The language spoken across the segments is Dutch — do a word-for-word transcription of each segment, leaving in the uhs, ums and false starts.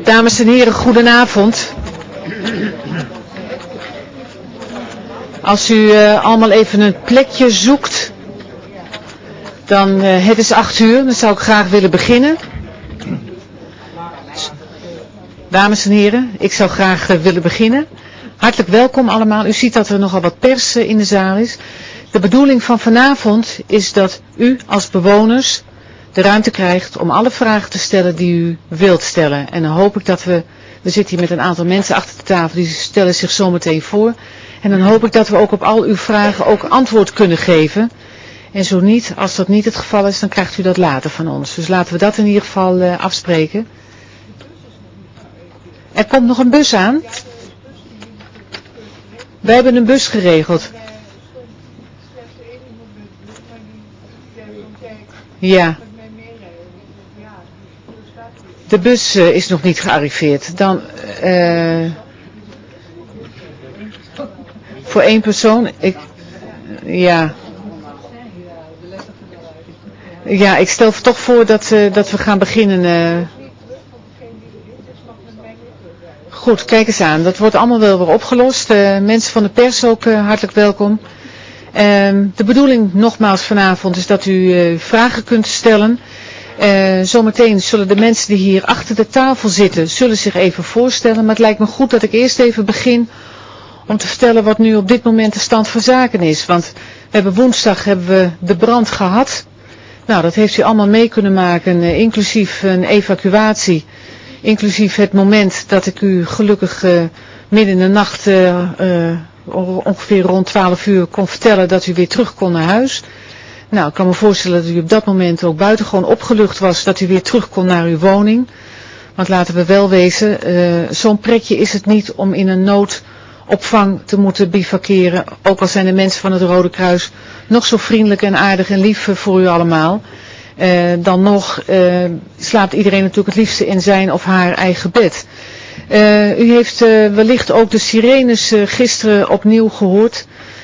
Dames en heren, goedenavond. Als u uh, allemaal even een plekje zoekt, dan uh, het is acht uur, dan zou ik graag willen beginnen. Dames en heren, ik zou graag uh, willen beginnen. Hartelijk welkom allemaal. U ziet dat er nogal wat pers uh, in de zaal is. De bedoeling van vanavond is dat u als bewoners de ruimte krijgt om alle vragen te stellen die u wilt stellen. En dan hoop ik dat we, we zitten hier met een aantal mensen achter de tafel, die stellen zich zo meteen voor. En dan hoop ik dat we ook op al uw vragen ook antwoord kunnen geven. En zo niet, als dat niet het geval is, dan krijgt u dat later van ons. Dus laten we dat in ieder geval uh, afspreken. Er komt nog een bus aan. Wij hebben een bus geregeld. Ja. De bus uh, is nog niet gearriveerd. Dan, uh, voor één persoon, ik, ja. Ja, ik stel toch voor dat, uh, dat we gaan beginnen. Uh. Goed, kijk eens aan. Dat wordt allemaal wel weer opgelost. Uh, mensen van de pers ook uh, hartelijk welkom. Uh, de bedoeling nogmaals vanavond is dat u uh, vragen kunt stellen. Uh, zometeen zullen de mensen die hier achter de tafel zitten, zullen zich even voorstellen. Maar het lijkt me goed dat ik eerst even begin om te vertellen wat nu op dit moment de stand van zaken is. Want we hebben woensdag hebben we de brand gehad. Nou, dat heeft u allemaal mee kunnen maken, uh, inclusief een evacuatie. Inclusief het moment dat ik u gelukkig uh, midden in de nacht, uh, uh, ongeveer rond twaalf uur, kon vertellen dat u weer terug kon naar huis. Nou, ik kan me voorstellen dat u op dat moment ook buitengewoon opgelucht was dat u weer terug kon naar uw woning. Want laten we wel wezen, uh, zo'n pretje is het niet om in een noodopvang te moeten bivakeren. Ook al zijn de mensen van het Rode Kruis nog zo vriendelijk en aardig en lief voor u allemaal. Uh, dan nog uh, slaapt iedereen natuurlijk het liefste in zijn of haar eigen bed. Uh, u heeft uh, wellicht ook de sirenes uh, gisteren opnieuw gehoord.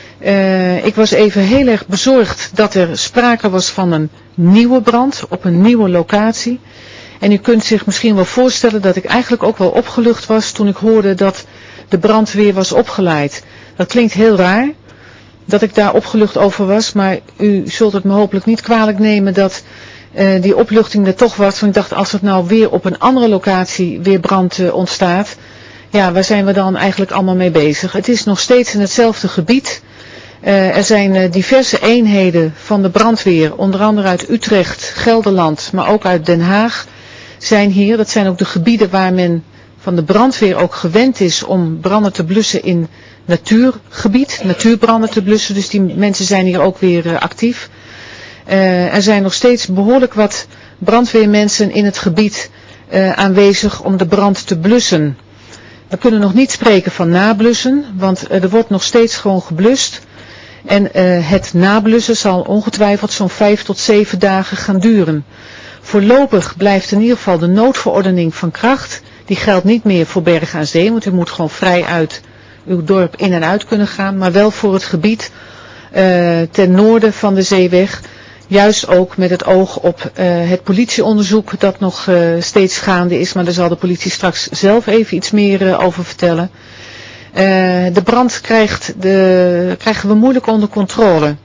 Uh, ik was even heel erg bezorgd dat er sprake was van een nieuwe brand op een nieuwe locatie. En u kunt zich misschien wel voorstellen dat ik eigenlijk ook wel opgelucht was toen ik hoorde dat de brandweer was opgeleid. Dat klinkt heel raar, dat ik daar opgelucht over was, maar u zult het me hopelijk niet kwalijk nemen dat uh, die opluchting er toch was. Want ik dacht, als het nou weer op een andere locatie weer brand uh, ontstaat, ja, waar zijn we dan eigenlijk allemaal mee bezig? Het is nog steeds in hetzelfde gebied. Uh, er zijn uh, diverse eenheden van de brandweer, onder andere uit Utrecht, Gelderland, maar ook uit Den Haag, zijn hier. Dat zijn ook de gebieden waar men van de brandweer ook gewend is om branden te blussen in natuurgebied, natuurbranden te blussen. Dus die mensen zijn hier ook weer uh, actief. Uh, er zijn nog steeds behoorlijk wat brandweermensen in het gebied uh, aanwezig om de brand te blussen. We kunnen nog niet spreken van nablussen, want uh, er wordt nog steeds gewoon geblust. En uh, het nablussen zal ongetwijfeld zo'n vijf tot zeven dagen gaan duren. Voorlopig blijft in ieder geval de noodverordening van kracht. Die geldt niet meer voor Bergen aan Zee, want u moet gewoon vrij uit uw dorp in en uit kunnen gaan. Maar wel voor het gebied uh, ten noorden van de zeeweg. Juist ook met het oog op uh, het politieonderzoek dat nog uh, steeds gaande is. Maar daar zal de politie straks zelf even iets meer uh, over vertellen. Uh, de brand krijgt de, krijgen we moeilijk onder controle.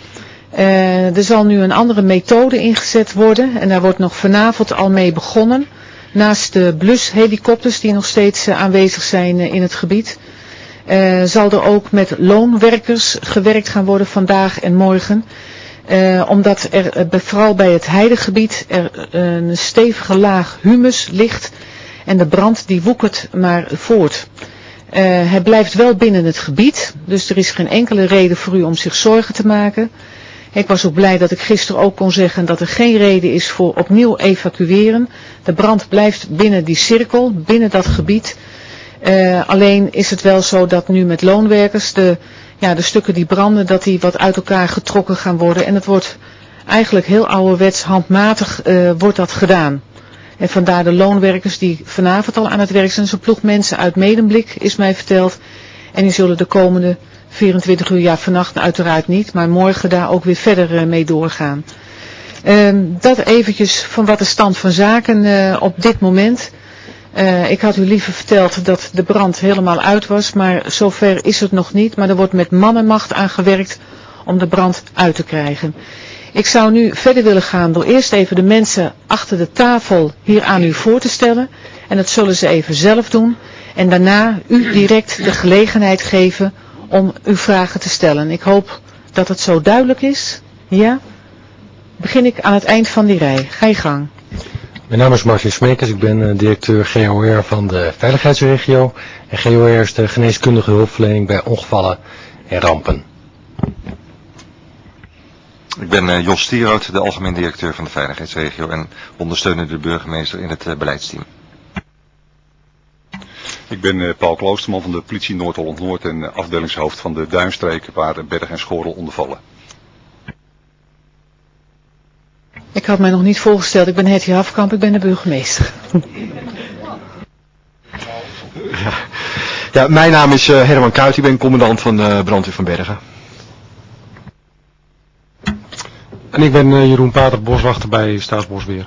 Uh, er zal nu een andere methode ingezet worden en daar wordt nog vanavond al mee begonnen. Naast de blushelikopters die nog steeds uh, aanwezig zijn uh, in het gebied, uh, zal er ook met loonwerkers gewerkt gaan worden vandaag en morgen. Uh, omdat er uh, vooral bij het heidegebied er uh, een stevige laag humus ligt en de brand die woekert maar voort. Uh, hij blijft wel binnen het gebied, dus er is geen enkele reden voor u om zich zorgen te maken. Ik was ook blij dat ik gisteren ook kon zeggen dat er geen reden is voor opnieuw evacueren. De brand blijft binnen die cirkel, binnen dat gebied. Uh, alleen is het wel zo dat nu met loonwerkers de, ja, de stukken die branden, dat die wat uit elkaar getrokken gaan worden. En het wordt eigenlijk heel ouderwets, handmatig uh, wordt dat gedaan. En vandaar de loonwerkers die vanavond al aan het werk zijn. Zo'n ploeg mensen uit Medemblik is mij verteld. En die zullen de komende vierentwintig uur, ja vannacht uiteraard niet, maar morgen daar ook weer verder uh, mee doorgaan. Uh, dat eventjes van wat de stand van zaken uh, op dit moment. Uh, ik had u liever verteld dat de brand helemaal uit was, maar zover is het nog niet. Maar er wordt met man en macht aan gewerkt om de brand uit te krijgen. Ik zou nu verder willen gaan door eerst even de mensen achter de tafel hier aan u voor te stellen. En dat zullen ze even zelf doen. En daarna u direct de gelegenheid geven om uw vragen te stellen. Ik hoop dat het zo duidelijk is. Ja? Begin ik aan het eind van die rij. Ga je gang. Mijn naam is Martin Smekers. Ik ben uh, directeur G O R van de Veiligheidsregio. En G O R is de geneeskundige hulpverlening bij ongevallen en rampen. Ik ben uh, Jos Stierhout, de algemeen directeur van de Veiligheidsregio en ondersteunende de burgemeester in het uh, beleidsteam. Ik ben uh, Paul Kloosterman van de politie Noord-Holland-Noord en uh, afdelingshoofd van de Duinstreek waar Berg en Schorel onder vallen. Ik had mij nog niet voorgesteld, ik ben Hetty Hafkamp, ik ben de burgemeester. Ja, ja mijn naam is uh, Herman Kuit, ik ben commandant van de brandweer van Bergen. En ik ben uh, Jeroen Pater, boswachter bij Staatsbosbeheer.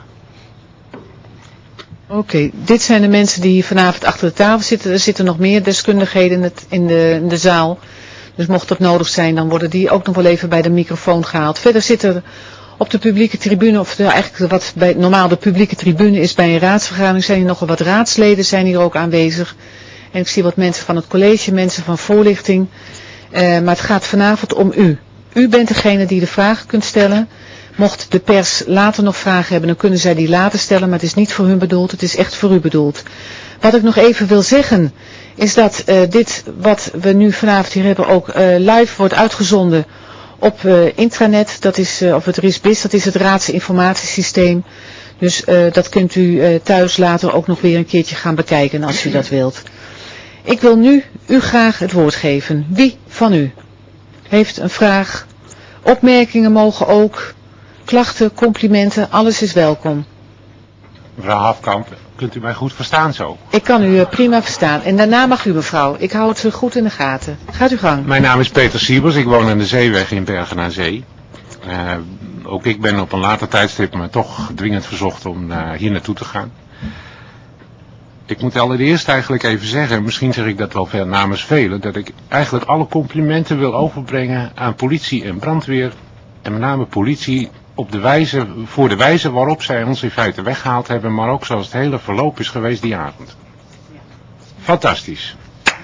Oké, okay, dit zijn de mensen die hier vanavond achter de tafel zitten. Er zitten nog meer deskundigheden in, het, in, de, in de zaal. Dus mocht dat nodig zijn, dan worden die ook nog wel even bij de microfoon gehaald. Verder zit er op de publieke tribune, of de, eigenlijk wat bij, normaal de publieke tribune is bij een raadsvergadering, zijn hier nogal wat raadsleden zijn hier ook aanwezig. En ik zie wat mensen van het college, mensen van voorlichting. Uh, maar het gaat vanavond om u. U bent degene die de vragen kunt stellen. Mocht de pers later nog vragen hebben, dan kunnen zij die later stellen. Maar het is niet voor hun bedoeld, het is echt voor u bedoeld. Wat ik nog even wil zeggen, is dat uh, dit wat we nu vanavond hier hebben ook uh, live wordt uitgezonden op uh, intranet. Dat is, uh, of het R I S B I S, dat is het raadsinformatiesysteem. Dus uh, dat kunt u uh, thuis later ook nog weer een keertje gaan bekijken als u dat wilt. Ik wil nu u graag het woord geven. Wie van u heeft een vraag? Opmerkingen mogen ook. Klachten, complimenten, alles is welkom. Mevrouw Hafkamp, kunt u mij goed verstaan zo? Ik kan u prima verstaan. En daarna mag u mevrouw. Ik hou het goed in de gaten. Gaat u gang. Mijn naam is Peter Siebers. Ik woon aan de Zeeweg in Bergen aan Zee. Uh, ook ik ben op een later tijdstip maar toch dringend verzocht om uh, hier naartoe te gaan. Ik moet allereerst eigenlijk even zeggen, misschien zeg ik dat wel veel namens velen, dat ik eigenlijk alle complimenten wil overbrengen aan politie en brandweer. En met name politie op de wijze, voor de wijze waarop zij ons in feite weggehaald hebben, maar ook zoals het hele verloop is geweest die avond. Fantastisch.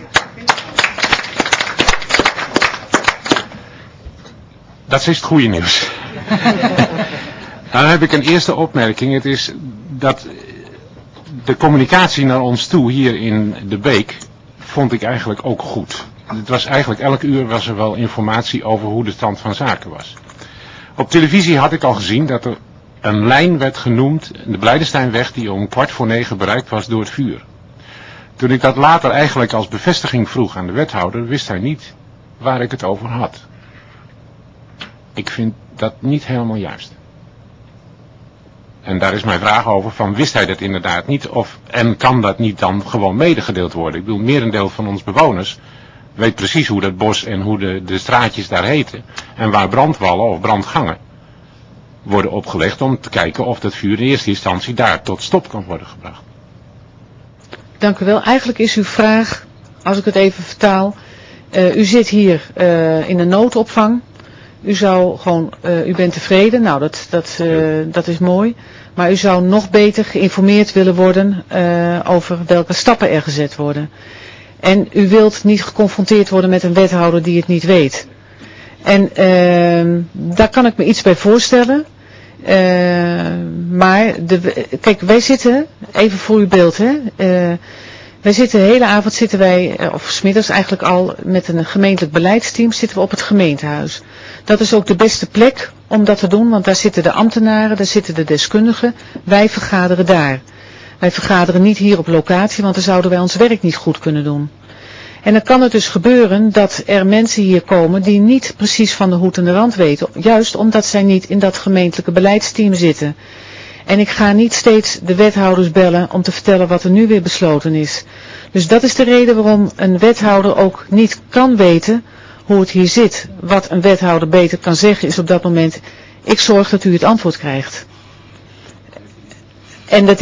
Dat is het goede nieuws. Dan heb ik een eerste opmerking. Het is dat de communicatie naar ons toe hier in de Beek vond ik eigenlijk ook goed. Het was eigenlijk elk uur was er wel informatie over hoe de stand van zaken was. Op televisie had ik al gezien dat er een lijn werd genoemd, de Blijdensteinweg, die om kwart voor negen bereikt was door het vuur. Toen ik dat later eigenlijk als bevestiging vroeg aan de wethouder, wist hij niet waar ik het over had. Ik vind dat niet helemaal juist. En daar is mijn vraag over, van wist hij dat inderdaad niet, of, en kan dat niet dan gewoon medegedeeld worden? Ik bedoel, merendeel van ons bewoners weet precies hoe dat bos en hoe de, de straatjes daar heten. En waar brandwallen of brandgangen worden opgelegd om te kijken of dat vuur in eerste instantie daar tot stop kan worden gebracht. Dank u wel. Eigenlijk is uw vraag, als ik het even vertaal, uh, u zit hier uh, in de noodopvang. U zou gewoon, uh, u bent tevreden, nou dat, dat, uh, dat is mooi. Maar u zou nog beter geïnformeerd willen worden uh, over welke stappen er gezet worden. En u wilt niet geconfronteerd worden met een wethouder die het niet weet. En uh, daar kan ik me iets bij voorstellen. Uh, maar, de, kijk, wij zitten, even voor uw beeld, hè. Uh, wij zitten de hele avond, zitten wij, of 's middags eigenlijk al, met een gemeentelijk beleidsteam, zitten we op het gemeentehuis. Dat is ook de beste plek om dat te doen, want daar zitten de ambtenaren, daar zitten de deskundigen. Wij vergaderen daar. Wij vergaderen niet hier op locatie, want dan zouden wij ons werk niet goed kunnen doen. En dan kan het dus gebeuren dat er mensen hier komen die niet precies van de hoed en de rand weten. Juist omdat zij niet in dat gemeentelijke beleidsteam zitten. En ik ga niet steeds de wethouders bellen om te vertellen wat er nu weer besloten is. Dus dat is de reden waarom een wethouder ook niet kan weten hoe het hier zit. Wat een wethouder beter kan zeggen is op dat moment, ik zorg dat u het antwoord krijgt. En dat is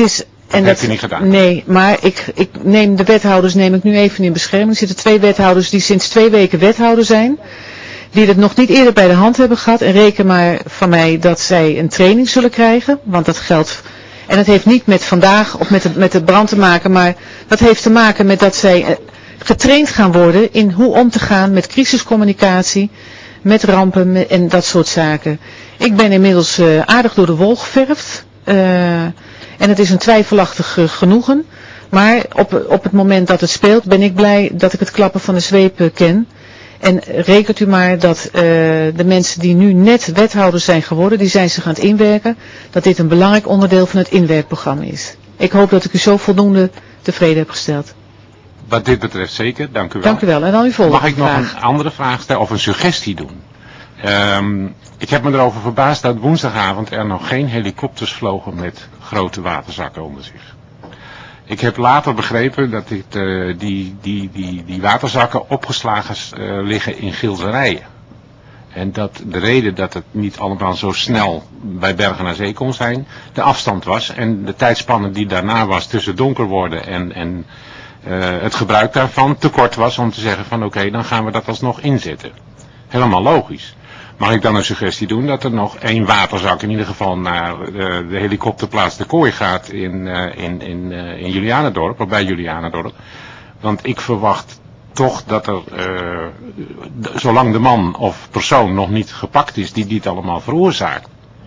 Dat heb je niet gedaan? Nee, maar ik, ik neem de wethouders neem ik nu even in bescherming. Er zitten twee wethouders die sinds twee weken wethouder zijn. Die het nog niet eerder bij de hand hebben gehad. En reken maar van mij dat zij een training zullen krijgen. Want dat geldt. En dat heeft niet met vandaag of met de, met de brand te maken. Maar dat heeft te maken met dat zij getraind gaan worden in hoe om te gaan met crisiscommunicatie. Met rampen met, en dat soort zaken. Ik ben inmiddels uh, aardig door de wol geverfd. Uh, en het is een twijfelachtig uh, genoegen. Maar op, op het moment dat het speelt ben ik blij dat ik het klappen van de zweep uh, ken. En rekent u maar dat uh, de mensen die nu net wethouder zijn geworden, die zijn zich aan het inwerken, dat dit een belangrijk onderdeel van het inwerkprogramma is. Ik hoop dat ik u zo voldoende tevreden heb gesteld. Wat dit betreft zeker, dank u wel. Dank u wel. En dan uw volgende Mag ik nog vraag. een andere vraag stellen of een suggestie doen? Um, ik heb me erover verbaasd dat woensdagavond er nog geen helikopters vlogen met grote waterzakken onder zich. Ik heb later begrepen dat dit, uh, die, die, die, die waterzakken opgeslagen uh, liggen in gilzerijen. En dat de reden dat het niet allemaal zo snel bij Bergen aan Zee kon zijn, de afstand was. En de tijdspanne die daarna was tussen donker worden en, en uh, het gebruik daarvan te kort was om te zeggen van oké, okay, dan gaan we dat alsnog inzetten. Helemaal logisch. Mag ik dan een suggestie doen dat er nog één waterzak in ieder geval naar uh, de helikopterplaats de Kooi gaat in, uh, in, in, uh, in Julianendorp, of bij Julianendorp. Want ik verwacht toch dat er, uh, d- zolang de man of persoon nog niet gepakt is die dit allemaal veroorzaakt,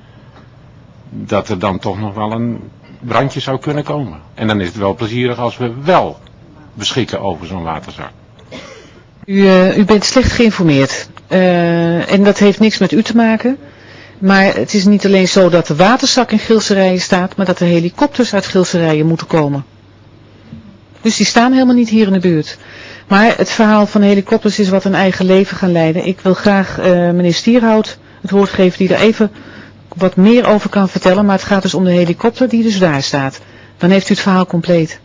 dat er dan toch nog wel een brandje zou kunnen komen. En dan is het wel plezierig als we wel beschikken over zo'n waterzak. U, uh, u bent slecht geïnformeerd. Uh, en dat heeft niks met u te maken. Maar het is niet alleen zo dat de waterzak in Gilserijen staat, maar dat er helikopters uit Gilserijen moeten komen. Dus die staan helemaal niet hier in de buurt. Maar het verhaal van de helikopters is wat een eigen leven gaan leiden. Ik wil graag uh, meneer Stierhout het woord geven die er even wat meer over kan vertellen. Maar het gaat dus om de helikopter die dus daar staat. Dan heeft u het verhaal compleet.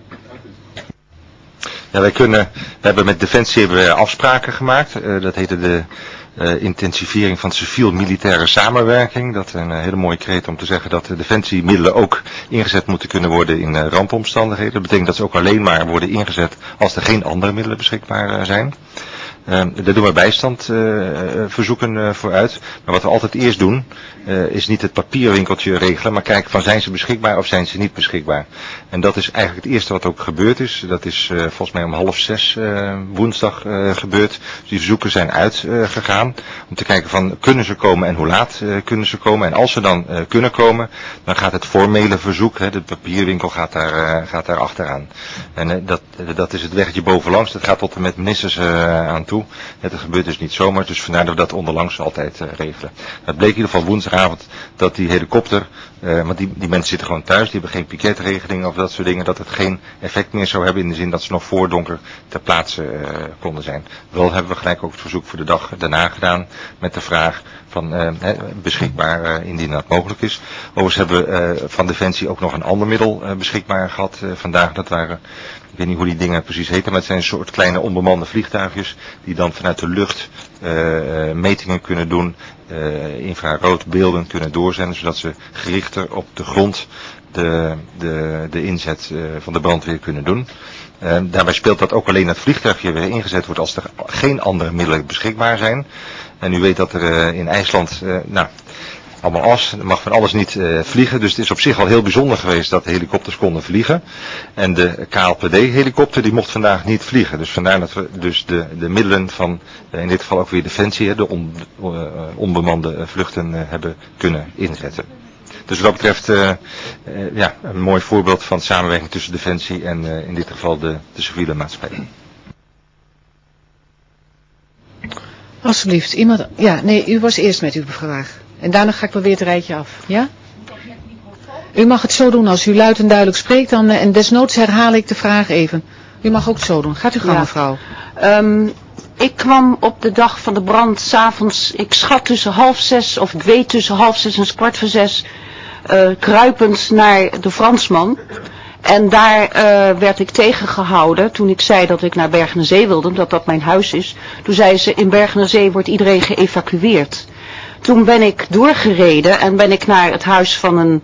Ja, wij kunnen, we hebben met Defensie hebben we afspraken gemaakt. Uh, dat heette de uh, intensivering van civiel-militaire samenwerking. Dat is een uh, hele mooie kreet om te zeggen dat de Defensiemiddelen ook ingezet moeten kunnen worden in uh, rampomstandigheden. Dat betekent dat ze ook alleen maar worden ingezet als er geen andere middelen beschikbaar uh, zijn. Uh, daar doen we bijstandverzoeken uh, uh, voor uit. Maar wat we altijd eerst doen, uh, is niet het papierwinkeltje regelen, maar kijken van zijn ze beschikbaar of zijn ze niet beschikbaar. En dat is eigenlijk het eerste wat ook gebeurd is. Dat is uh, volgens mij om half zes uh, woensdag uh, gebeurd. Dus die verzoeken zijn uitgegaan uh, om te kijken van kunnen ze komen en hoe laat uh, kunnen ze komen. En als ze dan uh, kunnen komen, dan gaat het formele verzoek, hè, de papierwinkel gaat daar, uh, gaat daar achteraan. En uh, dat, uh, dat is het weggetje bovenlangs, dat gaat tot en met ministers uh, aan toe. Het gebeurt dus niet zomaar, dus vandaar dat we dat onderlangs altijd uh, regelen. Het bleek in ieder geval woensdagavond dat die helikopter, uh, want die, die mensen zitten gewoon thuis, die hebben geen piketregeling of dat soort dingen, dat het geen effect meer zou hebben in de zin dat ze nog voor donker ter plaatse uh, konden zijn. Wel hebben we gelijk ook het verzoek voor de dag daarna gedaan met de vraag van uh, beschikbaar uh, indien dat mogelijk is. Overigens hebben we uh, van Defensie ook nog een ander middel uh, beschikbaar gehad uh, vandaag. Dat waren, ik weet niet hoe die dingen precies heten, maar het zijn een soort kleine onbemande vliegtuigjes die dan vanuit de lucht uh, metingen kunnen doen, uh, infraroodbeelden kunnen doorzenden, zodat ze gerichter op de grond de, de, de inzet uh, van de brandweer kunnen doen. Uh, daarbij speelt dat ook alleen het vliegtuigje weer ingezet wordt als er geen andere middelen beschikbaar zijn. En u weet dat er uh, in IJsland, uh, nou, allemaal as, er mag van alles niet uh, vliegen. Dus het is op zich al heel bijzonder geweest dat de helikopters konden vliegen. En de K L P D-helikopter die mocht vandaag niet vliegen. Dus vandaar dat we dus de, de middelen van, uh, in dit geval ook weer Defensie, de on, uh, onbemande vluchten uh, hebben kunnen inzetten. Dus wat dat betreft, uh, uh, ja, een mooi voorbeeld van samenwerking tussen Defensie en uh, in dit geval de, de civiele maatschappij. Alsjeblieft, iemand... Ja, nee, u was eerst met uw vraag. En daarna ga ik wel weer het rijtje af. Ja? U mag het zo doen. Als u luid en duidelijk spreekt, dan, en desnoods herhaal ik de vraag even. U mag ook het zo doen. Gaat u gang, ja. Mevrouw. Um, ik kwam op de dag van de brand 's avonds, ik schat tussen half zes, of ik weet tussen half zes en kwart voor zes, uh, kruipend naar de Fransman. En daar uh, werd ik tegengehouden toen ik zei dat ik naar Bergen aan Zee wilde, dat dat mijn huis is. Toen zei ze, in Bergen aan Zee wordt iedereen geëvacueerd. Toen ben ik doorgereden en ben ik naar het huis van een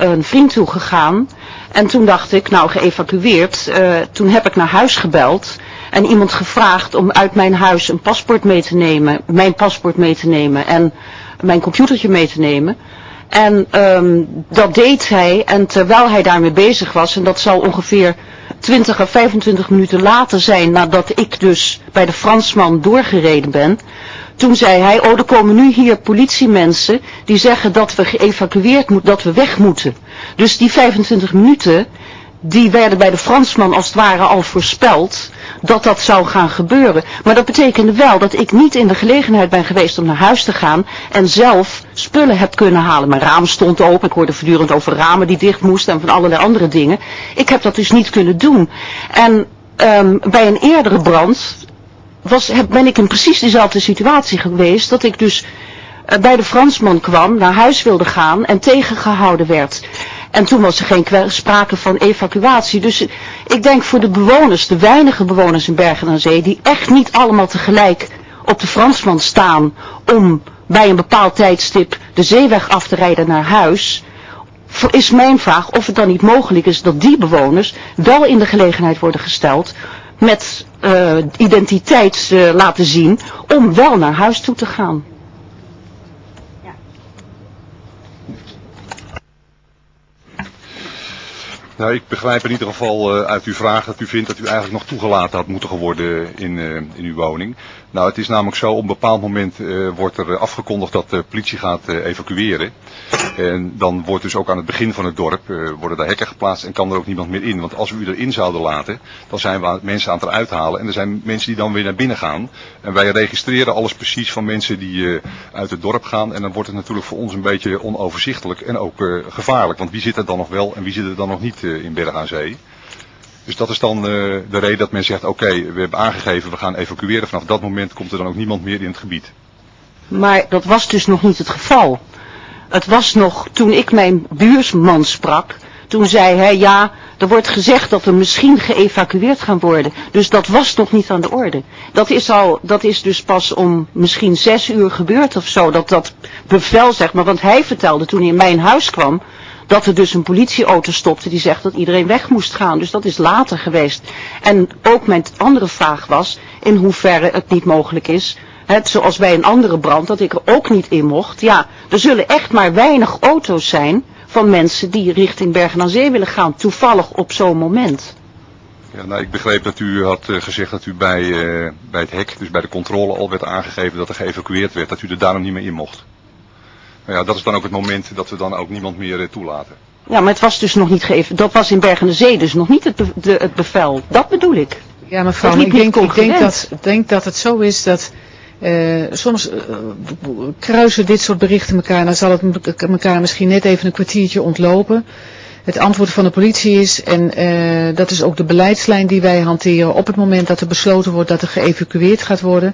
een vriend toe gegaan. En toen dacht ik, nou geëvacueerd. Uh, toen heb ik naar huis gebeld. En iemand gevraagd om uit mijn huis een paspoort mee te nemen. Mijn paspoort mee te nemen. En mijn computertje mee te nemen. En um, dat deed hij. En terwijl hij daarmee bezig was. En dat zal ongeveer twintig of vijfentwintig minuten later zijn. Nadat ik dus bij de Fransman doorgereden ben. Toen zei hij, oh er komen nu hier politiemensen die zeggen dat we geëvacueerd moeten, dat we weg moeten. Dus die vijfentwintig minuten, die werden bij de Fransman als het ware al voorspeld dat dat zou gaan gebeuren. Maar dat betekende wel dat ik niet in de gelegenheid ben geweest om naar huis te gaan en zelf spullen heb kunnen halen. Mijn raam stond open, ik hoorde voortdurend over ramen die dicht moesten en van allerlei andere dingen. Ik heb dat dus niet kunnen doen. En um, bij een eerdere brand was, heb, ben ik in precies dezelfde situatie geweest, dat ik dus uh, bij de Fransman kwam, naar huis wilde gaan en tegengehouden werd. En toen was er geen sprake van evacuatie. Dus ik denk voor de bewoners, de weinige bewoners in Bergen aan Zee, die echt niet allemaal tegelijk op de Fransman staan om bij een bepaald tijdstip de zeeweg af te rijden naar huis, is mijn vraag of het dan niet mogelijk is dat die bewoners wel in de gelegenheid worden gesteld met uh, identiteit uh, laten zien om wel naar huis toe te gaan. Nou, ik begrijp in ieder geval uh, uit uw vraag dat u vindt dat u eigenlijk nog toegelaten had moeten worden in, uh, in uw woning. Nou, het is namelijk zo, op een bepaald moment uh, wordt er afgekondigd dat de politie gaat uh, evacueren. En dan wordt dus ook aan het begin van het dorp, uh, worden daar hekken geplaatst en kan er ook niemand meer in. Want als we u erin zouden laten, dan zijn we mensen aan het eruit halen. En er zijn mensen die dan weer naar binnen gaan. En wij registreren alles precies van mensen die uh, uit het dorp gaan. En dan wordt het natuurlijk voor ons een beetje onoverzichtelijk en ook uh, gevaarlijk. Want wie zit er dan nog wel en wie zit er dan nog niet uh, in Bergen aan Zee? Dus dat is dan uh, de reden dat men zegt, oké, okay, we hebben aangegeven, we gaan evacueren. Vanaf dat moment komt er dan ook niemand meer in het gebied. Maar dat was dus nog niet het geval. Het was nog, toen ik mijn buurman sprak, toen zei hij, ja, er wordt gezegd dat we misschien geëvacueerd gaan worden. Dus dat was nog niet aan de orde. Dat is al, dat is dus pas om misschien zes uur gebeurd of zo, dat dat bevel, zeg maar. Want hij vertelde toen hij in mijn huis kwam, dat er dus een politieauto stopte die zegt dat iedereen weg moest gaan. Dus dat is later geweest. En ook mijn andere vraag was, in hoeverre het niet mogelijk is, het, zoals bij een andere brand, dat ik er ook niet in mocht. Ja, er zullen echt maar weinig auto's zijn van mensen die richting Bergen aan Zee willen gaan, toevallig op zo'n moment. Ja, nou, ik begreep dat u had uh, gezegd dat u bij, uh, bij het hek, dus bij de controle al werd aangegeven dat er geëvacueerd werd, dat u er daarom niet meer in mocht. Nou ja, dat is dan ook het moment dat we dan ook niemand meer uh, toelaten. Ja, maar het was dus nog niet geëvacueerd, dat was in Bergen aan Zee dus nog niet het, be de, het bevel. Dat bedoel ik. Ja, mevrouw, ik denk, ik denk, dat, denk dat het zo is dat Uh, soms uh, kruisen dit soort berichten elkaar, dan zal het elkaar misschien net even een kwartiertje ontlopen. Het antwoord van de politie is, en uh, dat is ook de beleidslijn die wij hanteren op het moment dat er besloten wordt dat er geëvacueerd gaat worden.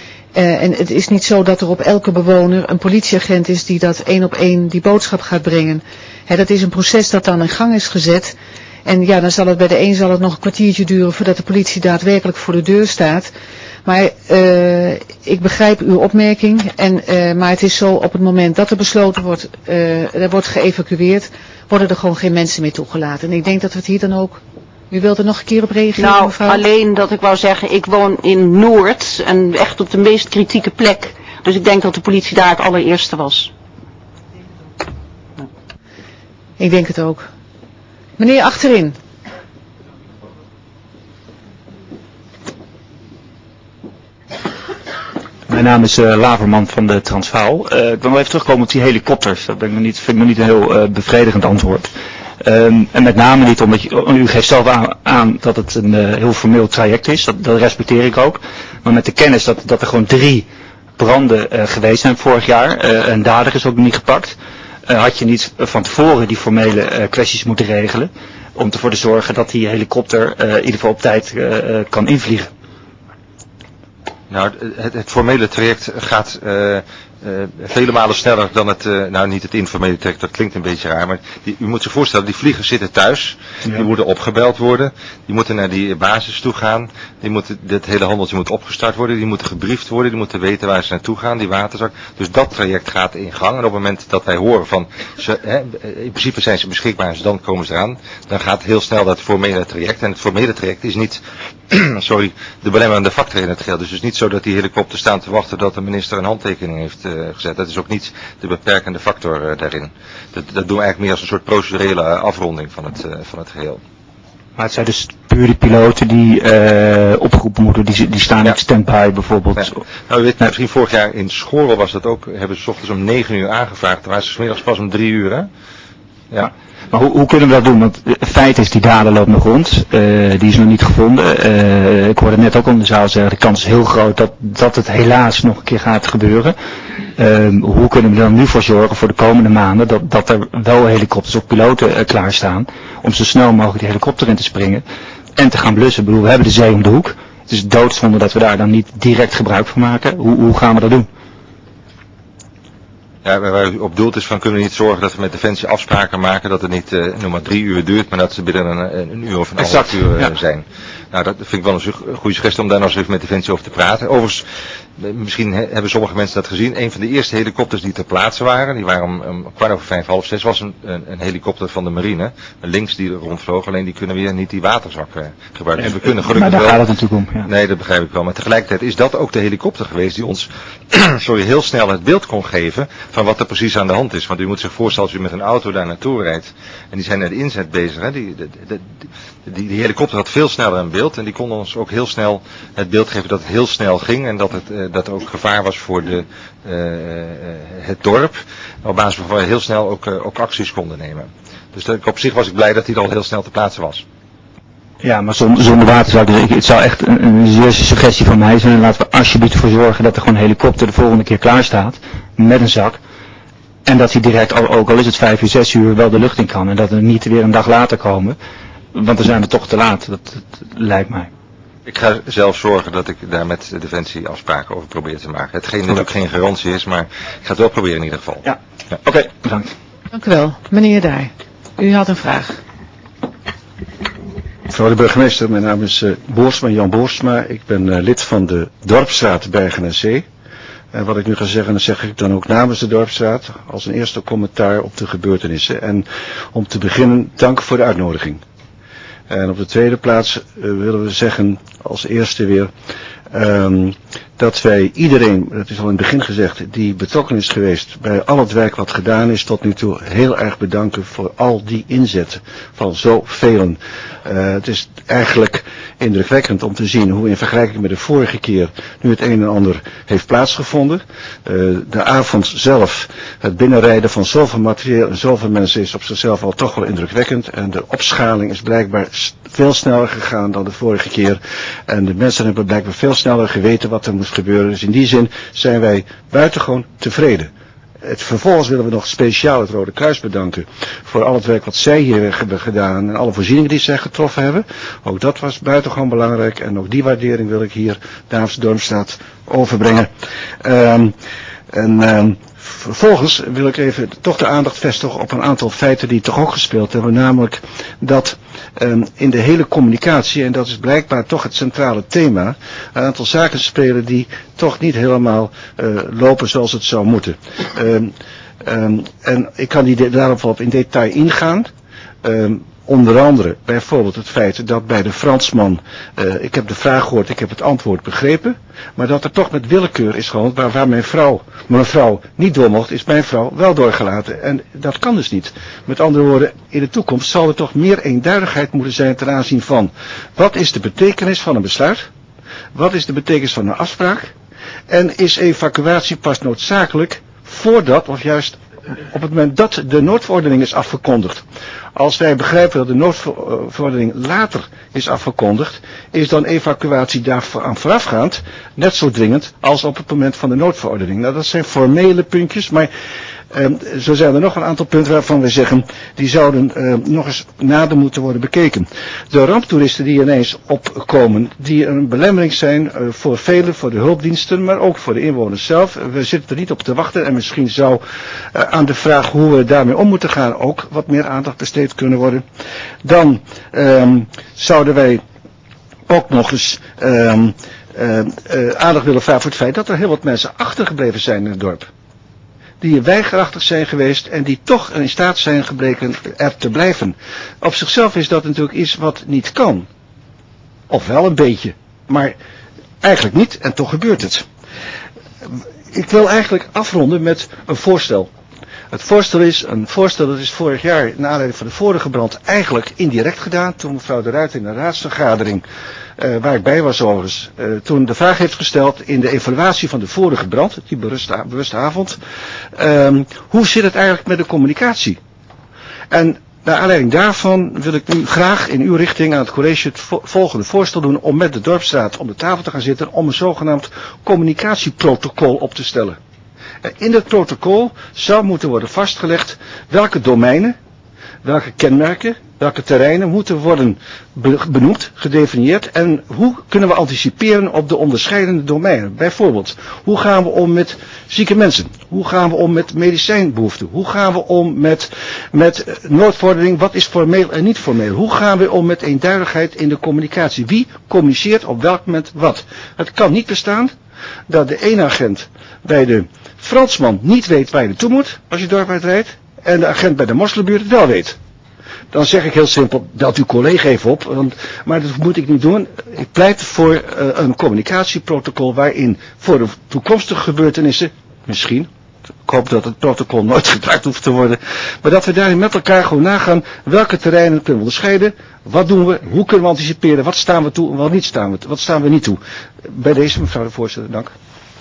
Uh, en het is niet zo dat er op elke bewoner een politieagent is die dat één op één die boodschap gaat brengen. He, dat is een proces dat dan in gang is gezet. En ja, dan zal het bij de een zal het nog een kwartiertje duren voordat de politie daadwerkelijk voor de deur staat. Maar uh, ik begrijp uw opmerking, en, uh, maar het is zo, op het moment dat er besloten wordt, uh, er wordt geëvacueerd, worden er gewoon geen mensen meer toegelaten. En ik denk dat we het hier dan ook, u wilt er nog een keer op reageren, nou, mevrouw? Alleen dat ik wou zeggen, ik woon in Noord en echt op de meest kritieke plek. Dus ik denk dat de politie daar het allereerste was. Ik denk het ook. Meneer achterin. Mijn naam is uh, Laverman van de Transvaal. Uh, ik wil nog even terugkomen op die helikopters. Dat ben ik nog niet, vind ik nog niet een heel uh, bevredigend antwoord. Um, en met name niet omdat je, u geeft zelf aan, aan dat het een uh, heel formeel traject is. Dat, dat respecteer ik ook. Maar met de kennis dat, dat er gewoon drie branden uh, geweest zijn vorig jaar. Uh, een dader is ook niet gepakt. Uh, had je niet uh, van tevoren die formele uh, kwesties moeten regelen. Om ervoor te zorgen dat die helikopter uh, in ieder geval op tijd uh, uh, kan invliegen. Nou, het, het formele traject gaat uh, uh, vele malen sneller dan het, uh, nou niet het informele traject, dat klinkt een beetje raar, maar die, u moet zich voorstellen, die vliegers zitten thuis, ja. Die moeten opgebeld worden, die moeten naar die basis toe gaan, die moeten, dit hele handeltje moet opgestart worden, die moeten gebriefd worden, die moeten weten waar ze naartoe gaan, die waterzak. Dus dat traject gaat in gang en op het moment dat wij horen van, ze, hè, in principe zijn ze beschikbaar en dan komen ze eraan, dan gaat heel snel dat formele traject. En het formele traject is niet, sorry, de belemmerende factor in het geheel. Dus het is niet zo dat die helikopters staan te wachten dat de minister een handtekening heeft uh, gezet. Dat is ook niet de beperkende factor uh, daarin. Dat, dat doen we eigenlijk meer als een soort procedurele afronding van het, uh, van het geheel. Maar het zijn dus puur die piloten die uh, opgeroepen moeten, die, die staan ja. op standby bijvoorbeeld. Ja. Nou, u weet, ja. misschien vorig jaar in Schorel was dat ook, hebben ze 's ochtends om negen uur aangevraagd, dan waren ze 's middags pas om drie uur, hè? Ja. Maar hoe, hoe kunnen we dat doen? Want het feit is, die dader loopt nog rond. Uh, die is nog niet gevonden. Uh, ik hoorde net ook om de zaal zeggen, de kans is heel groot dat, dat het helaas nog een keer gaat gebeuren. Uh, hoe kunnen we er dan nu voor zorgen voor de komende maanden dat, dat er wel helikopters of piloten uh, klaarstaan om zo snel mogelijk die helikopter in te springen en te gaan blussen? Ik bedoel, we hebben de zee om de hoek. Het is doodzonde dat we daar dan niet direct gebruik van maken. Hoe, hoe gaan we dat doen? Ja, waar u op doelt is van kunnen we niet zorgen dat we met Defensie afspraken maken dat het niet uh, nog maar drie uur duurt, maar dat ze binnen een, een uur of een half uur uh, ja. zijn. Nou, dat vind ik wel een goede suggestie om daar nog eens even met Defensie over te praten. Overigens, misschien he, hebben sommige mensen dat gezien. Een van de eerste helikopters die ter plaatse waren, die waren om, om kwart over vijf, half zes, was een, een, een helikopter van de marine. Een links die rondvloog, alleen die kunnen weer niet die waterzak uh, gebruiken. Dus we kunnen gelukkig maar daar wel, gaat het natuurlijk om. Ja. Nee, dat begrijp ik wel. Maar tegelijkertijd is dat ook de helikopter geweest die ons sorry, heel snel het beeld kon geven van wat er precies aan de hand is. Want u moet zich voorstellen als u met een auto daar naartoe rijdt en die zijn naar de inzet bezig. Hè, die, de, de, die, die, die helikopter had veel sneller een beeld en die kon ons ook heel snel het beeld geven dat het heel snel ging en dat, het, uh, dat er ook gevaar was voor de, uh, uh, het dorp. Op basis waarvan we heel snel ook, uh, ook acties konden nemen. Dus dat, op zich was ik blij dat hij al heel snel te plaatsen was. Ja, maar zonder, zonder waterzak, dus ik, het zou echt een, een zeer suggestie van mij zijn. Laten we alsjeblieft ervoor zorgen dat er gewoon een helikopter de volgende keer klaar staat met een zak. En dat hij direct, al, ook al is het vijf uur, zes uur, wel de lucht in kan. En dat we niet weer een dag later komen. Want dan zijn we toch te laat, dat, dat lijkt mij. Ik ga zelf zorgen dat ik daar met de Defensie afspraken over probeer te maken. Hetgeen natuurlijk geen garantie is, maar ik ga het wel proberen in ieder geval. Ja, ja. Oké, okay, bedankt. Dank u wel. Meneer Daar, u had een vraag. Mevrouw de burgemeester, mijn naam is uh, Boersma, Jan Boersma. Ik ben uh, lid van de Dorpsraad Bergen en Zee. En wat ik nu ga zeggen, dat zeg ik dan ook namens de Dorpsraad als een eerste commentaar op de gebeurtenissen. En om te beginnen, dank voor de uitnodiging. En op de tweede plaats uh, willen we zeggen als eerste weer um, dat wij iedereen, dat is al in het begin gezegd, die betrokken is geweest bij al het werk wat gedaan is tot nu toe, heel erg bedanken voor al die inzet van zoveel. Uh, het is eigenlijk indrukwekkend om te zien hoe in vergelijking met de vorige keer nu het een en ander heeft plaatsgevonden. Uh, de avond zelf, het binnenrijden van zoveel materieel en zoveel mensen is op zichzelf al toch wel indrukwekkend. En de opschaling is blijkbaar veel sneller gegaan dan de vorige keer. En de mensen hebben blijkbaar veel sneller geweten wat er moest gebeuren. Dus in die zin zijn wij buitengewoon tevreden. Het, vervolgens willen we nog speciaal het Rode Kruis bedanken voor al het werk wat zij hier hebben gedaan en alle voorzieningen die zij getroffen hebben. Ook dat was buitengewoon belangrijk en ook die waardering wil ik hier namens de Dorpsraad overbrengen. Um, en um, vervolgens wil ik even toch de aandacht vestigen op een aantal feiten die toch ook gespeeld hebben, namelijk dat um, in de hele communicatie, en dat is blijkbaar toch het centrale thema, een aantal zaken spelen die toch niet helemaal uh, lopen zoals het zou moeten. Um, um, en ik kan die daarop wel op in detail ingaan. Um, Onder andere bijvoorbeeld het feit dat bij de Fransman, uh, ik heb de vraag gehoord, ik heb het antwoord begrepen, maar dat er toch met willekeur is gehandeld, waar, waar mijn vrouw, mijn vrouw niet door mocht, is mijn vrouw wel doorgelaten. En dat kan dus niet. Met andere woorden, in de toekomst zal er toch meer eenduidigheid moeten zijn ten aanzien van, wat is de betekenis van een besluit? Wat is de betekenis van een afspraak? En is evacuatie pas noodzakelijk voordat, of juist op het moment dat de noodverordening is afgekondigd? Als wij begrijpen dat de noodverordening later is afgekondigd, is dan evacuatie daaraan voorafgaand net zo dringend als op het moment van de noodverordening. Nou, dat zijn formele puntjes, maar Um, zo zijn er nog een aantal punten waarvan we zeggen, die zouden uh, nog eens nader moeten worden bekeken. De ramptoeristen die ineens opkomen, die een belemmering zijn uh, voor velen, voor de hulpdiensten, maar ook voor de inwoners zelf. We zitten er niet op te wachten en misschien zou uh, aan de vraag hoe we daarmee om moeten gaan ook wat meer aandacht besteed kunnen worden. Dan um, zouden wij ook nog eens um, uh, uh, aandacht willen vragen voor het feit dat er heel wat mensen achtergebleven zijn in het dorp. Die weigerachtig zijn geweest en die toch in staat zijn gebleken er te blijven. Op zichzelf is dat natuurlijk iets wat niet kan. Of wel een beetje, maar eigenlijk niet en toch gebeurt het. Ik wil eigenlijk afronden met een voorstel. Het voorstel is een voorstel dat is vorig jaar, naar aanleiding van de vorige brand, eigenlijk indirect gedaan. Toen mevrouw de Ruijter in de raadsvergadering, uh, waar ik bij was overigens, uh, toen de vraag heeft gesteld in de evaluatie van de vorige brand, die bewuste, bewuste avond, um, hoe zit het eigenlijk met de communicatie? En naar aanleiding daarvan wil ik nu graag in uw richting aan het college het vo- volgende voorstel doen om met de dorpsraad om de tafel te gaan zitten om een zogenaamd communicatieprotocol op te stellen. In het protocol zou moeten worden vastgelegd welke domeinen, welke kenmerken, welke terreinen moeten worden benoemd, gedefinieerd en hoe kunnen we anticiperen op de onderscheidende domeinen. Bijvoorbeeld, hoe gaan we om met zieke mensen? Hoe gaan we om met medicijnbehoeften? Hoe gaan we om met, met noodvordering? Wat is formeel en niet formeel? Hoe gaan we om met eenduidigheid in de communicatie? Wie communiceert op welk moment wat? Het kan niet bestaan dat de ene agent bij de Fransman niet weet waar je naartoe moet als je dorp uitrijdt en de agent bij de moslimbuurt het wel weet. Dan zeg ik heel simpel, belt uw collega even op, want, maar dat moet ik niet doen. Ik pleit voor uh, een communicatieprotocol waarin voor de toekomstige gebeurtenissen, misschien, ik hoop dat het protocol nooit gebruikt hoeft te worden, maar dat we daarin met elkaar gewoon nagaan welke terreinen kunnen we onderscheiden, wat doen we, hoe kunnen we anticiperen, wat staan we toe en wat, niet staan we, wat staan we niet toe. Bij deze mevrouw de voorzitter, dank.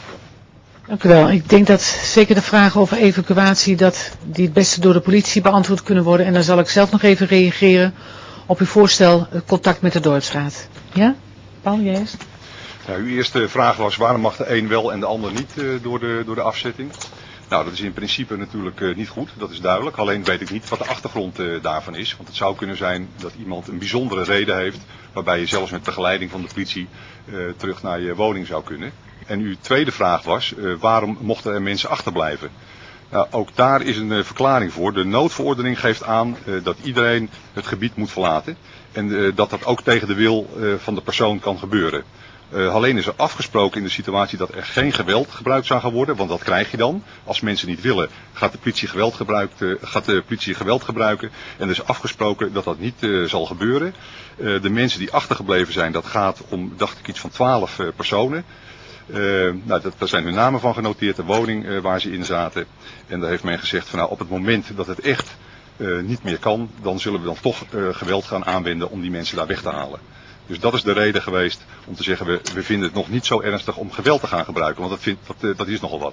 Dank u wel. Ik denk dat zeker de vragen over evacuatie, dat die het beste door de politie beantwoord kunnen worden. En dan zal ik zelf nog even reageren op uw voorstel contact met de dorpsraad. Ja? Paul, jij eerst? Ja, uw eerste vraag was waarom mag de een wel en de ander niet uh, door, de, door de afzetting? Nou, dat is in principe natuurlijk uh, niet goed, dat is duidelijk. Alleen weet ik niet wat de achtergrond uh, daarvan is. Want het zou kunnen zijn dat iemand een bijzondere reden heeft waarbij je zelfs met begeleiding van de politie uh, terug naar je woning zou kunnen. En uw tweede vraag was, uh, waarom mochten er mensen achterblijven? Nou, ook daar is een uh, verklaring voor. De noodverordening geeft aan uh, dat iedereen het gebied moet verlaten. En uh, dat dat ook tegen de wil uh, van de persoon kan gebeuren. Uh, alleen is er afgesproken in de situatie dat er geen geweld gebruikt zou gaan worden, want dat krijg je dan. Als mensen niet willen, gaat de politie geweld, gebruikt, uh, gaat de politie geweld gebruiken. En er is afgesproken dat dat niet uh, zal gebeuren. Uh, de mensen die achtergebleven zijn, dat gaat om, dacht ik, iets van twaalf uh, personen. Uh, nou, dat, daar zijn hun namen van genoteerd, de woning uh, waar ze in zaten. En daar heeft men gezegd van nou, op het moment dat het echt uh, niet meer kan, dan zullen we dan toch uh, geweld gaan aanwenden om die mensen daar weg te halen. Dus dat is de reden geweest om te zeggen, we, we vinden het nog niet zo ernstig om geweld te gaan gebruiken, want dat, vindt, dat, dat is nogal wat.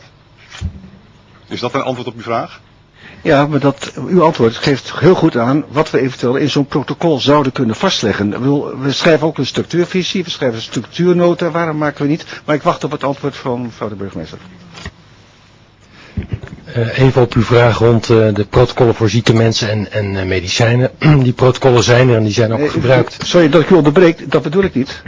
Is dat een antwoord op uw vraag? Ja, maar dat, uw antwoord geeft heel goed aan wat we eventueel in zo'n protocol zouden kunnen vastleggen. We, we schrijven ook een structuurvisie, we schrijven een structuurnota, waarom maken we niet? Maar ik wacht op het antwoord van mevrouw de burgemeester. Uh, even op uw vraag rond uh, de protocollen voor zieke mensen en, en uh, medicijnen. Die protocollen zijn er en die zijn ook nee, gebruikt. Sorry dat ik u onderbreek, dat bedoel ik niet.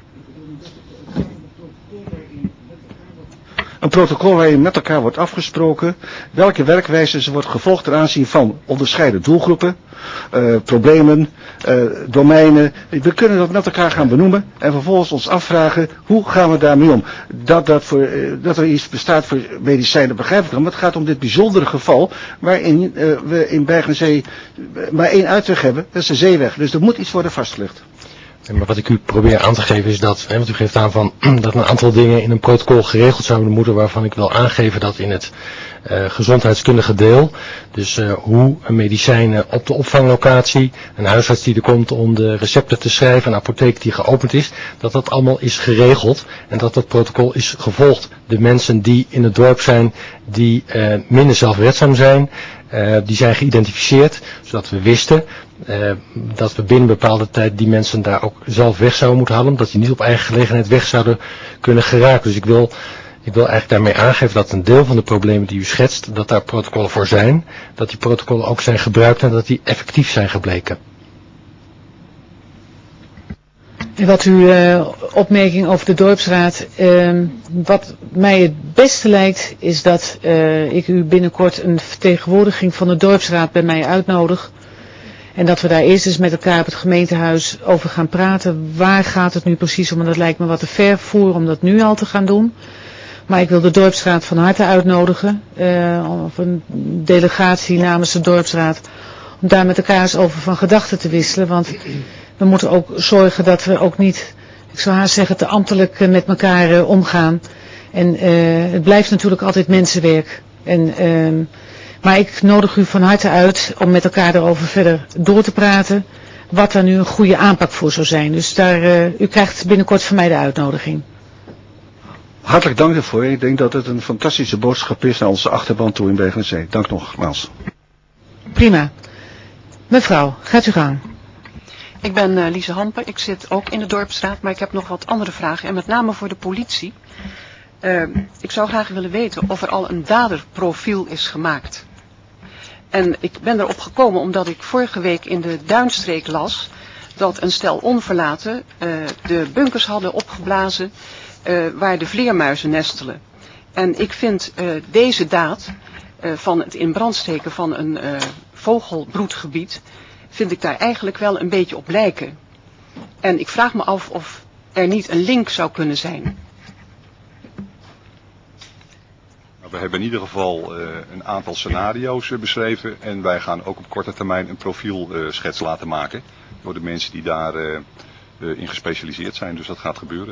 Een protocol waarin met elkaar wordt afgesproken welke werkwijze wordt gevolgd ten aanzien van onderscheiden doelgroepen, uh, problemen, uh, domeinen. We kunnen dat met elkaar gaan benoemen en vervolgens ons afvragen hoe gaan we daarmee om. Dat, dat, voor, uh, dat er iets bestaat voor medicijnen begrijp ik wel, maar het gaat om dit bijzondere geval waarin uh, we in Bergen-Zee maar één uitweg hebben, dat is de zeeweg. Dus er moet iets worden vastgelegd. Maar wat ik u probeer aan te geven is dat, hè, want u geeft aan van dat een aantal dingen in een protocol geregeld zouden moeten, waarvan ik wil aangeven dat in het uh, gezondheidskundige deel, dus uh, hoe medicijnen op de opvanglocatie, een huisarts die er komt om de recepten te schrijven, een apotheek die geopend is, dat dat allemaal is geregeld en dat dat protocol is gevolgd. De mensen die in het dorp zijn, die uh, minder zelfredzaam zijn, uh, die zijn geïdentificeerd, zodat we wisten Uh, dat we binnen een bepaalde tijd die mensen daar ook zelf weg zouden moeten halen, omdat die niet op eigen gelegenheid weg zouden kunnen geraken. Dus ik wil Ik wil eigenlijk daarmee aangeven dat een deel van de problemen die u schetst, dat daar protocollen voor zijn, dat die protocollen ook zijn gebruikt en dat die effectief zijn gebleken. En wat uw uh, opmerking over de dorpsraad, uh, wat mij het beste lijkt, is dat uh, ik u binnenkort een vertegenwoordiging van de dorpsraad bij mij uitnodig. En dat we daar eerst eens met elkaar op het gemeentehuis over gaan praten. Waar gaat het nu precies om? En dat lijkt me wat te ver voeren om dat nu al te gaan doen. Maar ik wil de dorpsraad van harte uitnodigen, uh, of een delegatie namens de dorpsraad, om daar met elkaar eens over van gedachten te wisselen. Want we moeten ook zorgen dat we ook niet, ik zou haast zeggen, te ambtelijk met elkaar uh, omgaan. En uh, het blijft natuurlijk altijd mensenwerk. En, uh, maar ik nodig u van harte uit om met elkaar erover verder door te praten. Wat daar nu een goede aanpak voor zou zijn. Dus daar, uh, u krijgt binnenkort van mij de uitnodiging. Hartelijk dank daarvoor. Ik denk dat het een fantastische boodschap is naar onze achterban toe in Bergen-on-Zee. Dank nogmaals. Prima. Mevrouw, gaat u gang. Ik ben uh, Lise Hampen, ik zit ook in de dorpsraad, maar ik heb nog wat andere vragen. En met name voor de politie. Uh, ik zou graag willen weten of er al een daderprofiel is gemaakt. En ik ben erop gekomen omdat ik vorige week in de Duinstreek las dat een stel onverlaten uh, de bunkers hadden opgeblazen uh, waar de vleermuizen nestelen. En ik vind uh, deze daad uh, van het in brand steken van een uh, vogelbroedgebied, vind ik daar eigenlijk wel een beetje op lijken. En ik vraag me af of er niet een link zou kunnen zijn. We hebben in ieder geval uh, een aantal scenario's uh, beschreven en wij gaan ook op korte termijn een profielschets uh, laten maken door de mensen die daar uh, uh, in gespecialiseerd zijn. Dus dat gaat gebeuren.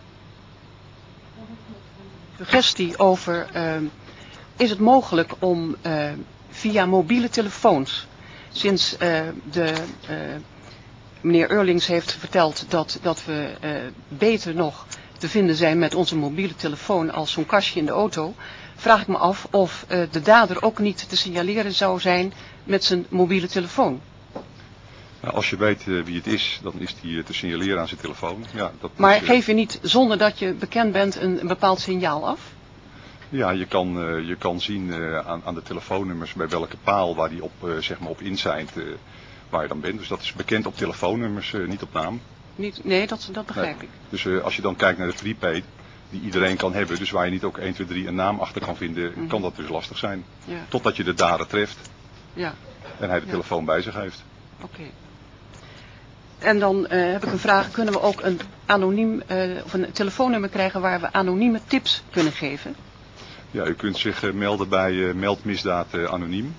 Suggestie over, uh, is het mogelijk om uh, via mobiele telefoons, sinds uh, de, uh, meneer Eurlings heeft verteld dat, dat we uh, beter nog te vinden zijn met onze mobiele telefoon als zo'n kastje in de auto, vraag ik me af of uh, de dader ook niet te signaleren zou zijn met zijn mobiele telefoon. Nou, als je weet uh, wie het is, dan is die uh, te signaleren aan zijn telefoon. Ja, dat maar is, uh, geef je niet, zonder dat je bekend bent, een, een bepaald signaal af? Ja, je kan, uh, je kan zien uh, aan, aan de telefoonnummers bij welke paal waar die op, uh, zeg maar op inzijnt uh, waar je dan bent. Dus dat is bekend op telefoonnummers, uh, niet op naam. Niet, nee, dat, dat begrijp nee. ik. Dus uh, als je dan kijkt naar de prepaid, die iedereen kan hebben, dus waar je niet ook één, twee, drie een naam achter kan vinden, mm-hmm. kan dat dus lastig zijn. Ja. Totdat je de dader treft ja. en hij de ja. telefoon bij zich heeft. Oké. Okay. En dan uh, heb ik een vraag, kunnen we ook een anoniem, uh, of een telefoonnummer krijgen waar we anonieme tips kunnen geven? Ja, u kunt zich uh, melden bij uh, Meldmisdaad uh, Anoniem.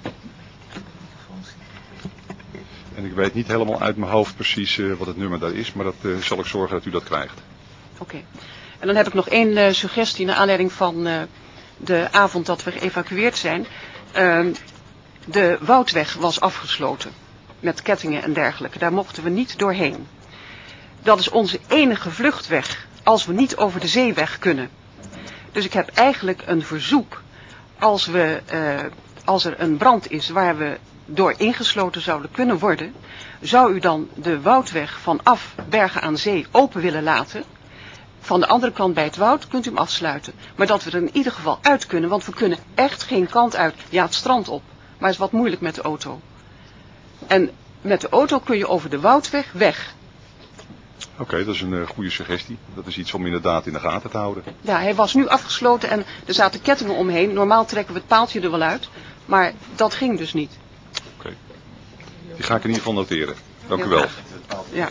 En ik weet niet helemaal uit mijn hoofd precies uh, wat het nummer daar is, maar dat uh, zal ik zorgen dat u dat krijgt. Oké. Okay. En dan heb ik nog één uh, suggestie naar aanleiding van uh, de avond dat we geëvacueerd zijn. Uh, de Woudweg was afgesloten met kettingen en dergelijke. Daar mochten we niet doorheen. Dat is onze enige vluchtweg als we niet over de zeeweg kunnen. Dus ik heb eigenlijk een verzoek, als, we, uh, als er een brand is waar we door ingesloten zouden kunnen worden, zou u dan de Woudweg vanaf Bergen aan Zee open willen laten? Van de andere kant bij het woud kunt u hem afsluiten. Maar dat we er in ieder geval uit kunnen, want we kunnen echt geen kant uit. Ja, het strand op, maar het is wat moeilijk met de auto. En met de auto kun je over de Woudweg weg. Oké, okay, dat is een uh, goede suggestie. Dat is iets om inderdaad in de gaten te houden. Ja, hij was nu afgesloten en er zaten kettingen omheen. Normaal trekken we het paaltje er wel uit, maar dat ging dus niet. Oké, okay. Die ga ik in ieder geval noteren. Dank ja, u wel. Ja.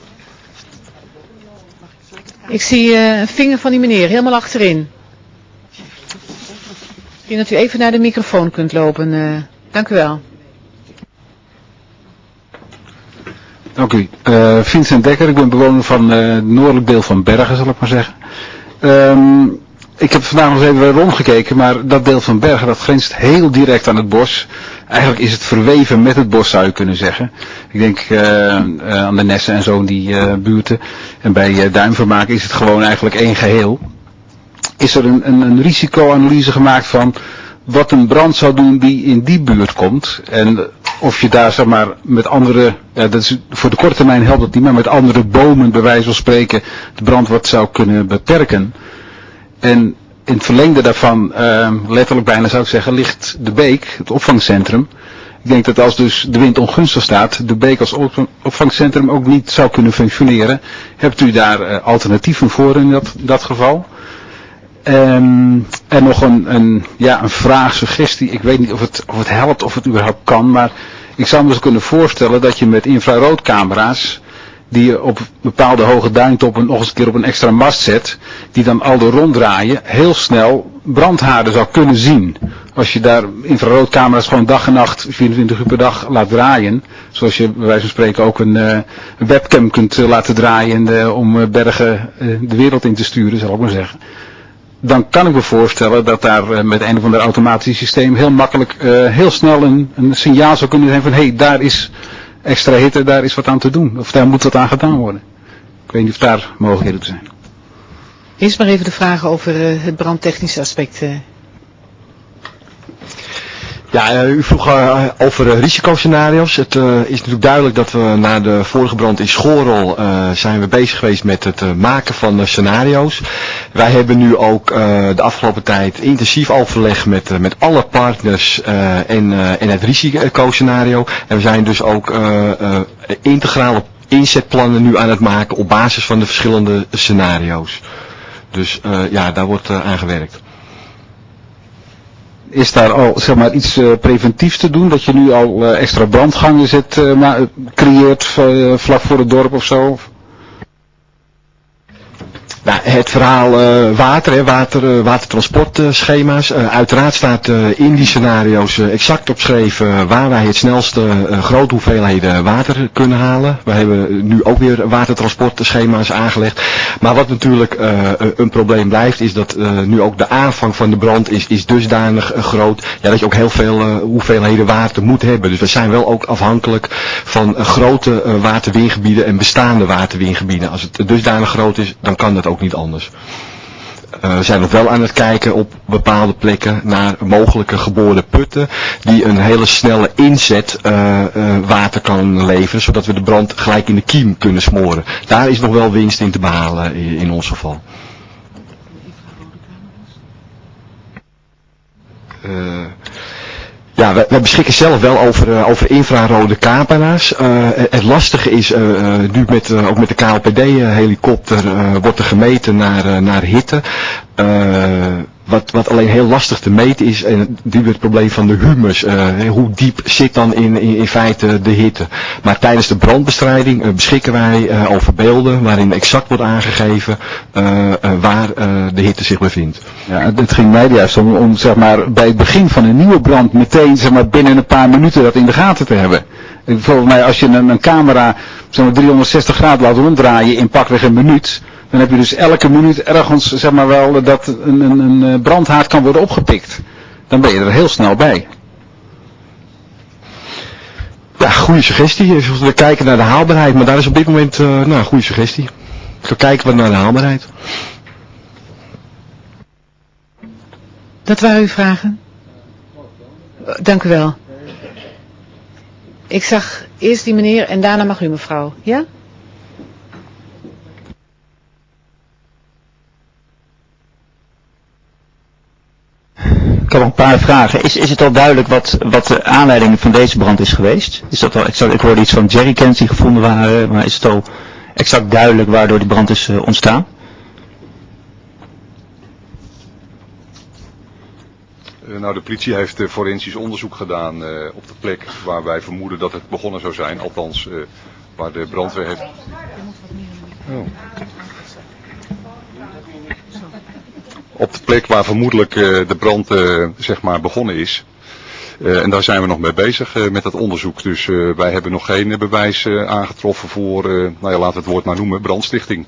Ik zie uh, een vinger van die meneer helemaal achterin. Ik denk dat u even naar de microfoon kunt lopen. Uh, dank u wel. Dank u. Uh, Vincent Dekker, ik ben bewoner van uh, het noordelijk deel van Bergen, zal ik maar zeggen. Um, ik heb vandaag nog even rondgekeken, maar dat deel van Bergen dat grenst heel direct aan het bos. Eigenlijk is het verweven met het bos, zou je kunnen zeggen. Ik denk uh, uh, aan de Nessen en zo in die uh, buurten. En bij uh, Duinvermaak is het gewoon eigenlijk één geheel. Is er een, een, een risicoanalyse gemaakt van wat een brand zou doen die in die buurt komt? En of je daar, zeg maar, met andere, ja, dat is, voor de korte termijn helpt het niet, maar met andere bomen, bij wijze van spreken, de brand wat zou kunnen beperken. En in het verlengde daarvan, uh, letterlijk bijna zou ik zeggen, ligt de Beek, het opvangcentrum. Ik denk dat als dus de wind ongunstig staat, de Beek als opvangcentrum ook niet zou kunnen functioneren. Hebt u daar uh, alternatieven voor in dat, dat geval? Um, en nog een, een, ja, een vraag, suggestie. Ik weet niet of het, of het helpt, of het überhaupt kan, maar ik zou me dus kunnen voorstellen dat je met infraroodcamera's, die je op bepaalde hoge duintoppen nog eens een keer op een extra mast zet, die dan al door ronddraaien, heel snel brandhaarden zou kunnen zien. Als je daar infraroodcamera's gewoon dag en nacht, vierentwintig uur per dag laat draaien, zoals je bij wijze van spreken ook een, uh, een webcam kunt uh, laten draaien uh, om uh, bergen uh, de wereld in te sturen, zal ik maar zeggen. Dan kan ik me voorstellen dat daar uh, met een of ander automatisch systeem heel makkelijk, uh, heel snel een, een signaal zou kunnen zijn van hé, hey, daar is extra hitte, daar is wat aan te doen. Of daar moet wat aan gedaan worden. Ik weet niet of daar mogelijkheden te zijn. Eerst maar even de vraag over uh, het brandtechnische aspect. Uh. Ja, u vroeg uh, over uh, risicoscenario's. Het uh, is natuurlijk duidelijk dat we na de vorige brand in Schorel uh, zijn we bezig geweest met het uh, maken van uh, scenario's. Wij hebben nu ook uh, de afgelopen tijd intensief overleg met, uh, met alle partners uh, en, uh, en het risicoscenario. En we zijn dus ook uh, uh, integrale inzetplannen nu aan het maken op basis van de verschillende scenario's. Dus uh, ja, daar wordt uh, aan gewerkt. Is daar al zeg maar iets uh, preventiefs te doen? Dat je nu al uh, extra brandgangen zet, uh, maar, creëert uh, vlak voor het dorp of zo? Nou, het verhaal uh, water, hè, water uh, watertransportschema's. Uh, uiteraard staat uh, in die scenario's uh, exact opgeschreven uh, waar wij het snelste uh, grote hoeveelheden water kunnen halen. We hebben nu ook weer watertransportschema's aangelegd. Maar wat natuurlijk uh, een probleem blijft is dat uh, nu ook de aanvang van de brand is, is dusdanig uh, groot. Ja, dat je ook heel veel uh, hoeveelheden water moet hebben. Dus we zijn wel ook afhankelijk van uh, grote uh, waterwingebieden en bestaande waterwingebieden. Als het dusdanig groot is, dan kan dat ook niet anders. Uh, we zijn nog wel aan het kijken op bepaalde plekken naar mogelijke geboorde putten die een hele snelle inzet uh, uh, water kan leveren, zodat we de brand gelijk in de kiem kunnen smoren. Daar is nog wel winst in te behalen in, in ons geval. Uh, Ja, we, we beschikken zelf wel over, uh, over infrarode camera's. Uh, het lastige is, uh, uh, nu met, uh, ook met de K L P D-helikopter uh, wordt er gemeten naar, uh, naar hitte. Uh, wat, wat alleen heel lastig te meten is, en nu het probleem van de humus. Uh, hoe diep zit dan in, in, in feite de hitte? Maar tijdens de brandbestrijding uh, beschikken wij uh, over beelden waarin exact wordt aangegeven uh, uh, waar uh, de hitte zich bevindt. Ja, het ging mij juist om, om zeg maar, bij het begin van een nieuwe brand meteen zeg maar, binnen een paar minuten dat in de gaten te hebben. Volgens mij als je een, een camera zeg maar, driehonderdzestig graden laat ronddraaien in pakweg een minuut, dan heb je dus elke minuut ergens zeg maar wel dat een, een, een brandhaard kan worden opgepikt. Dan ben je er heel snel bij. Ja, goede suggestie. We kijken naar de haalbaarheid, maar daar is op dit moment uh, nou, een goede suggestie. We kijken we naar de haalbaarheid. Dat waren uw vragen? Dank u wel. Ik zag eerst die meneer en daarna mag u mevrouw. Ja? Ik heb nog een paar vragen. Is, is het al duidelijk wat, wat de aanleiding van deze brand is geweest? Is dat al exact, ik hoorde iets van jerrycans die gevonden waren, maar is het al exact duidelijk waardoor die brand is uh, ontstaan? Uh, nou, de politie heeft uh, forensisch onderzoek gedaan uh, op de plek waar wij vermoeden dat het begonnen zou zijn. Althans, uh, waar de brandweer heeft... Oh. Op de plek waar vermoedelijk uh, de brand uh, zeg maar begonnen is. Uh, en daar zijn we nog mee bezig uh, met dat onderzoek. Dus uh, wij hebben nog geen uh, bewijs uh, aangetroffen voor, uh, nou ja, laten we het woord maar noemen, brandstichting.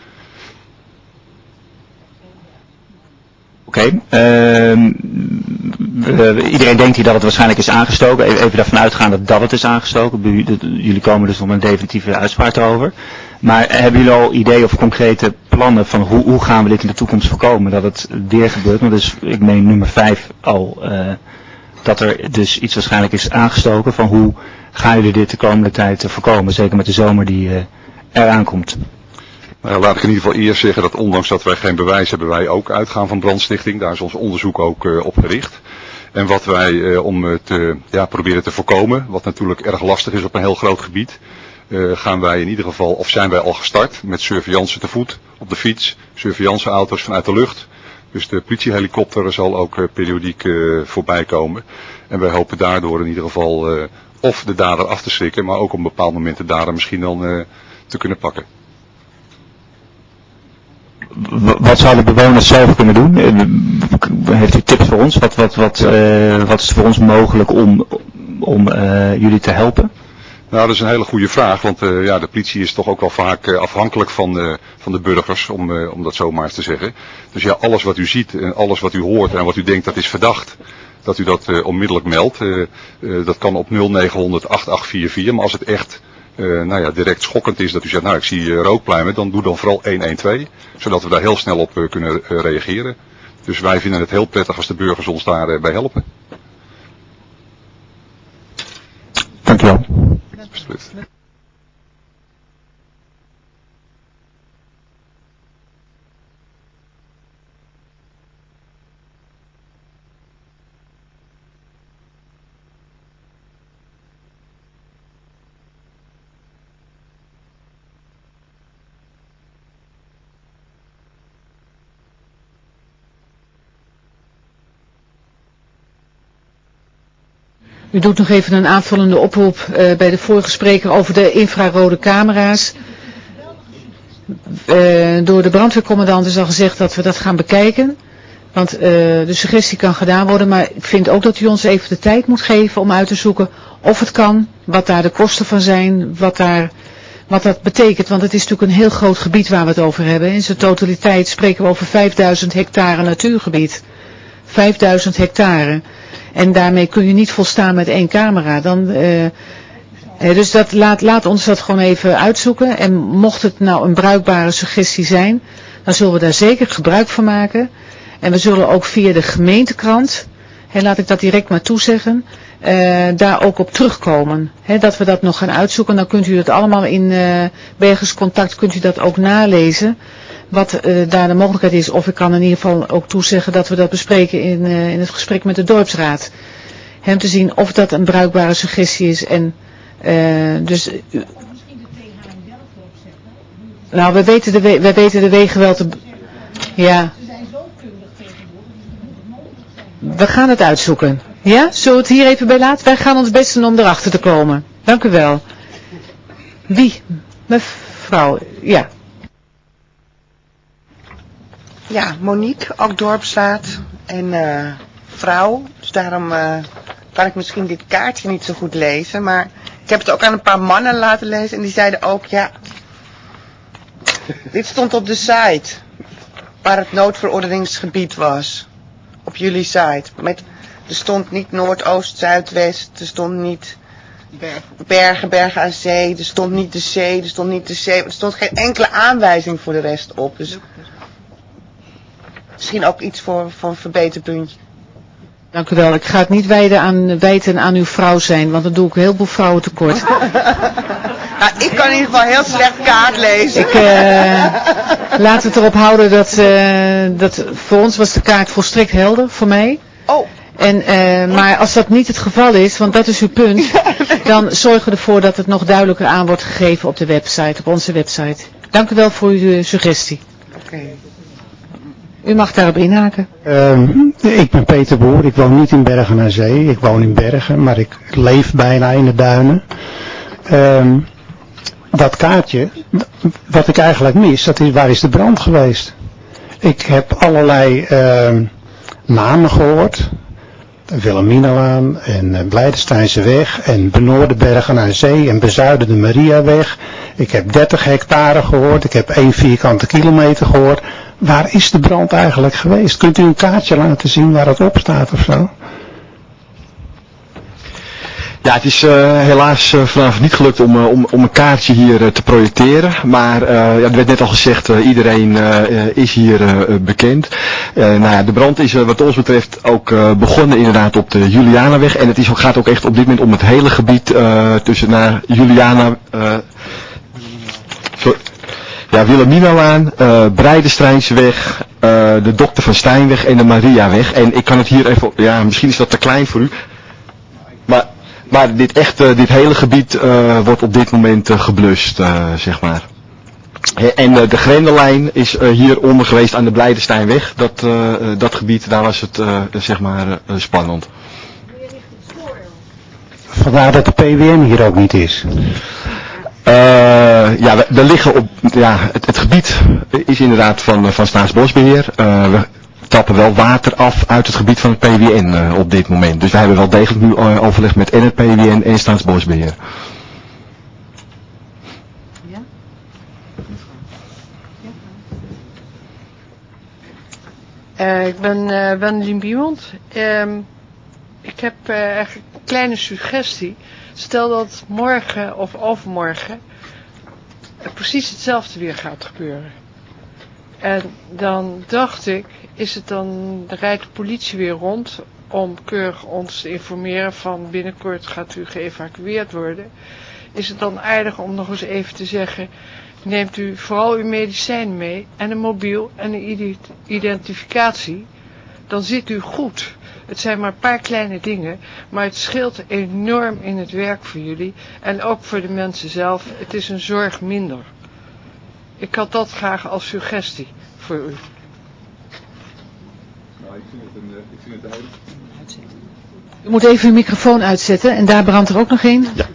Oké, okay. uh, uh, iedereen denkt hier dat het waarschijnlijk is aangestoken. Even, even daarvan uitgaan dat, dat het is aangestoken. Jullie komen dus nog met een definitieve uitspraak erover. Maar hebben jullie al ideeën of concrete plannen van hoe, hoe gaan we dit in de toekomst voorkomen? Dat het weer gebeurt. Want dus, ik meen nummer vijf al, uh, dat er dus iets waarschijnlijk is aangestoken. Van hoe gaan jullie dit de komende tijd uh, voorkomen? Zeker met de zomer die uh, eraan komt. Nou, laat ik in ieder geval eerst zeggen dat ondanks dat wij geen bewijs hebben, wij ook uitgaan van brandstichting. Daar is ons onderzoek ook uh, op gericht. En wat wij uh, om het uh, ja, proberen te voorkomen, wat natuurlijk erg lastig is op een heel groot gebied, uh, gaan wij in ieder geval, of zijn wij al gestart met surveillance te voet, op de fiets, surveillanceauto's vanuit de lucht. Dus de politiehelikopter zal ook uh, periodiek uh, voorbij komen. En wij hopen daardoor in ieder geval uh, of de dader af te schrikken, maar ook op een bepaald moment de dader misschien dan uh, te kunnen pakken. Wat zouden bewoners zelf kunnen doen? Heeft u tips voor ons? Wat, wat, wat, uh, wat is voor ons mogelijk om, om uh, jullie te helpen? Nou, dat is een hele goede vraag, want uh, ja, de politie is toch ook wel vaak uh, afhankelijk van, uh, van de burgers, om, uh, om dat zo maar eens te zeggen. Dus ja, alles wat u ziet en alles wat u hoort en wat u denkt dat is verdacht, dat u dat uh, onmiddellijk meldt. Uh, uh, dat kan op nul negen honderd acht acht vier vier, maar als het echt uh, nou ja, direct schokkend is dat u zegt, nou ik zie uh, rookpluimen, dan doe dan vooral een een twee, zodat we daar heel snel op uh, kunnen uh, reageren. Dus wij vinden het heel prettig als de burgers ons daarbij uh, bij helpen. Dank u wel. Alsjeblieft. U doet nog even een aanvullende oproep uh, bij de vorige spreker over de infrarode camera's. Uh, door de brandweercommandant is al gezegd dat we dat gaan bekijken. Want uh, de suggestie kan gedaan worden, maar ik vind ook dat u ons even de tijd moet geven om uit te zoeken of het kan, wat daar de kosten van zijn, wat, daar, wat dat betekent. Want het is natuurlijk een heel groot gebied waar we het over hebben. In zijn totaliteit spreken we over vijfduizend hectare natuurgebied. vijfduizend hectare. En daarmee kun je niet volstaan met één camera. Dan, uh, dus dat, laat, laat ons dat gewoon even uitzoeken. En mocht het nou een bruikbare suggestie zijn, dan zullen we daar zeker gebruik van maken. En we zullen ook via de gemeentekrant, hè, laat ik dat direct maar toezeggen, uh, daar ook op terugkomen. Hè, dat we dat nog gaan uitzoeken. Dan kunt u het allemaal in uh, Bergerscontact, kunt u dat ook nalezen. Wat uh, daar de mogelijkheid is, of ik kan in ieder geval ook toezeggen dat we dat bespreken in, uh, in het gesprek met de dorpsraad. Hem te zien of dat een bruikbare suggestie is. En uh, dus... Uh, nou, we weten de, we, we weten de wegen wel te... Ja. We gaan het uitzoeken. Ja? Zullen we het hier even bij laten? Wij gaan ons best doen om erachter te komen. Dank u wel. Wie? Mevrouw. Ja. Ja, Monique, ook dorpsraad en uh, vrouw. Dus daarom uh, kan ik misschien dit kaartje niet zo goed lezen. Maar ik heb het ook aan een paar mannen laten lezen. En die zeiden ook, ja, dit stond op de site. Waar het noodverordeningsgebied was. Op jullie site. Met, er stond niet Noordoost, Zuidwest. Er stond niet Bergen, Bergen aan Zee. Er stond niet de zee. Er stond niet de zee. Er stond geen enkele aanwijzing voor de rest op. Dus... Misschien ook iets voor, voor een verbeterpuntje. Dank u wel. Ik ga het niet wijden aan, wijten aan uw vrouw zijn, want dan doe ik heel veel vrouwen tekort. Nou, ik kan in ieder geval heel slecht kaart lezen. Ik, uh, laten we het erop houden dat, uh, dat voor ons was de kaart volstrekt helder, voor mij. Oh. En, uh, maar als dat niet het geval is, want dat is uw punt, dan zorgen we ervoor dat het nog duidelijker aan wordt gegeven op de website, op onze website. Dank u wel voor uw suggestie. Oké. Okay. U mag daarop inhaken. Um, ik ben Peter Boer, ik woon niet in Bergen aan Zee, ik woon in Bergen, maar ik leef bijna in de duinen. Um, dat kaartje, wat ik eigenlijk mis, dat is waar is de brand geweest? Ik heb allerlei uh, namen gehoord, Wilhelminalaan en uh, Blijdensteinseweg en Benoordenbergen aan Zee en Bezuiden de Mariaweg. Ik heb dertig hectare gehoord, ik heb één vierkante kilometer gehoord. Waar is de brand eigenlijk geweest? Kunt u een kaartje laten zien waar het op staat of zo? Ja, het is uh, helaas uh, vanavond niet gelukt om, uh, om, om een kaartje hier uh, te projecteren. Maar uh, ja, er werd net al gezegd, uh, iedereen uh, is hier uh, bekend. Uh, nou ja, de brand is uh, wat ons betreft ook uh, begonnen inderdaad op de Julianaweg. En het is, gaat ook echt op dit moment om het hele gebied uh, tussen naar Juliana... Uh, sorry. ja, Wilhelminalaan, uh, Breidestrijnseweg, uh, de Dokter van Stijnweg en de Mariaweg. En ik kan het hier even, ja, misschien is dat te klein voor u. Maar, maar dit, echt, uh, dit hele gebied uh, wordt op dit moment uh, geblust, uh, zeg maar. En uh, de Grendelijn is uh, hieronder geweest aan de Breidestrijnweg. Dat, uh, dat gebied, daar was het uh, zeg maar uh, spannend. Vandaar dat de P W N hier ook niet is. Uh, ja, we, we liggen op, ja, het, het gebied is inderdaad van, van Staatsbosbeheer. Uh, we tappen wel water af uit het gebied van het P W N uh, op dit moment. Dus wij hebben wel degelijk nu uh, overleg met en het P W N en Staatsbosbeheer. Ja? Uh, ik ben uh, Wendelin Biemond. Um, ik heb uh, eigenlijk een kleine suggestie. Stel dat morgen of overmorgen uh, precies hetzelfde weer gaat gebeuren. En dan dacht ik, is het dan, rijdt de politie weer rond om keurig ons te informeren van binnenkort gaat u geëvacueerd worden. Is het dan aardig om nog eens even te zeggen, neemt u vooral uw medicijn mee en een mobiel en een identificatie, dan zit u goed. Het zijn maar een paar kleine dingen, maar het scheelt enorm in het werk voor jullie en ook voor de mensen zelf. Het is een zorg minder. Ik had dat graag als suggestie voor u. Nou, ik vind het een, ik vind het een hele... U moet even uw microfoon uitzetten en daar brandt er ook nog een. Ja.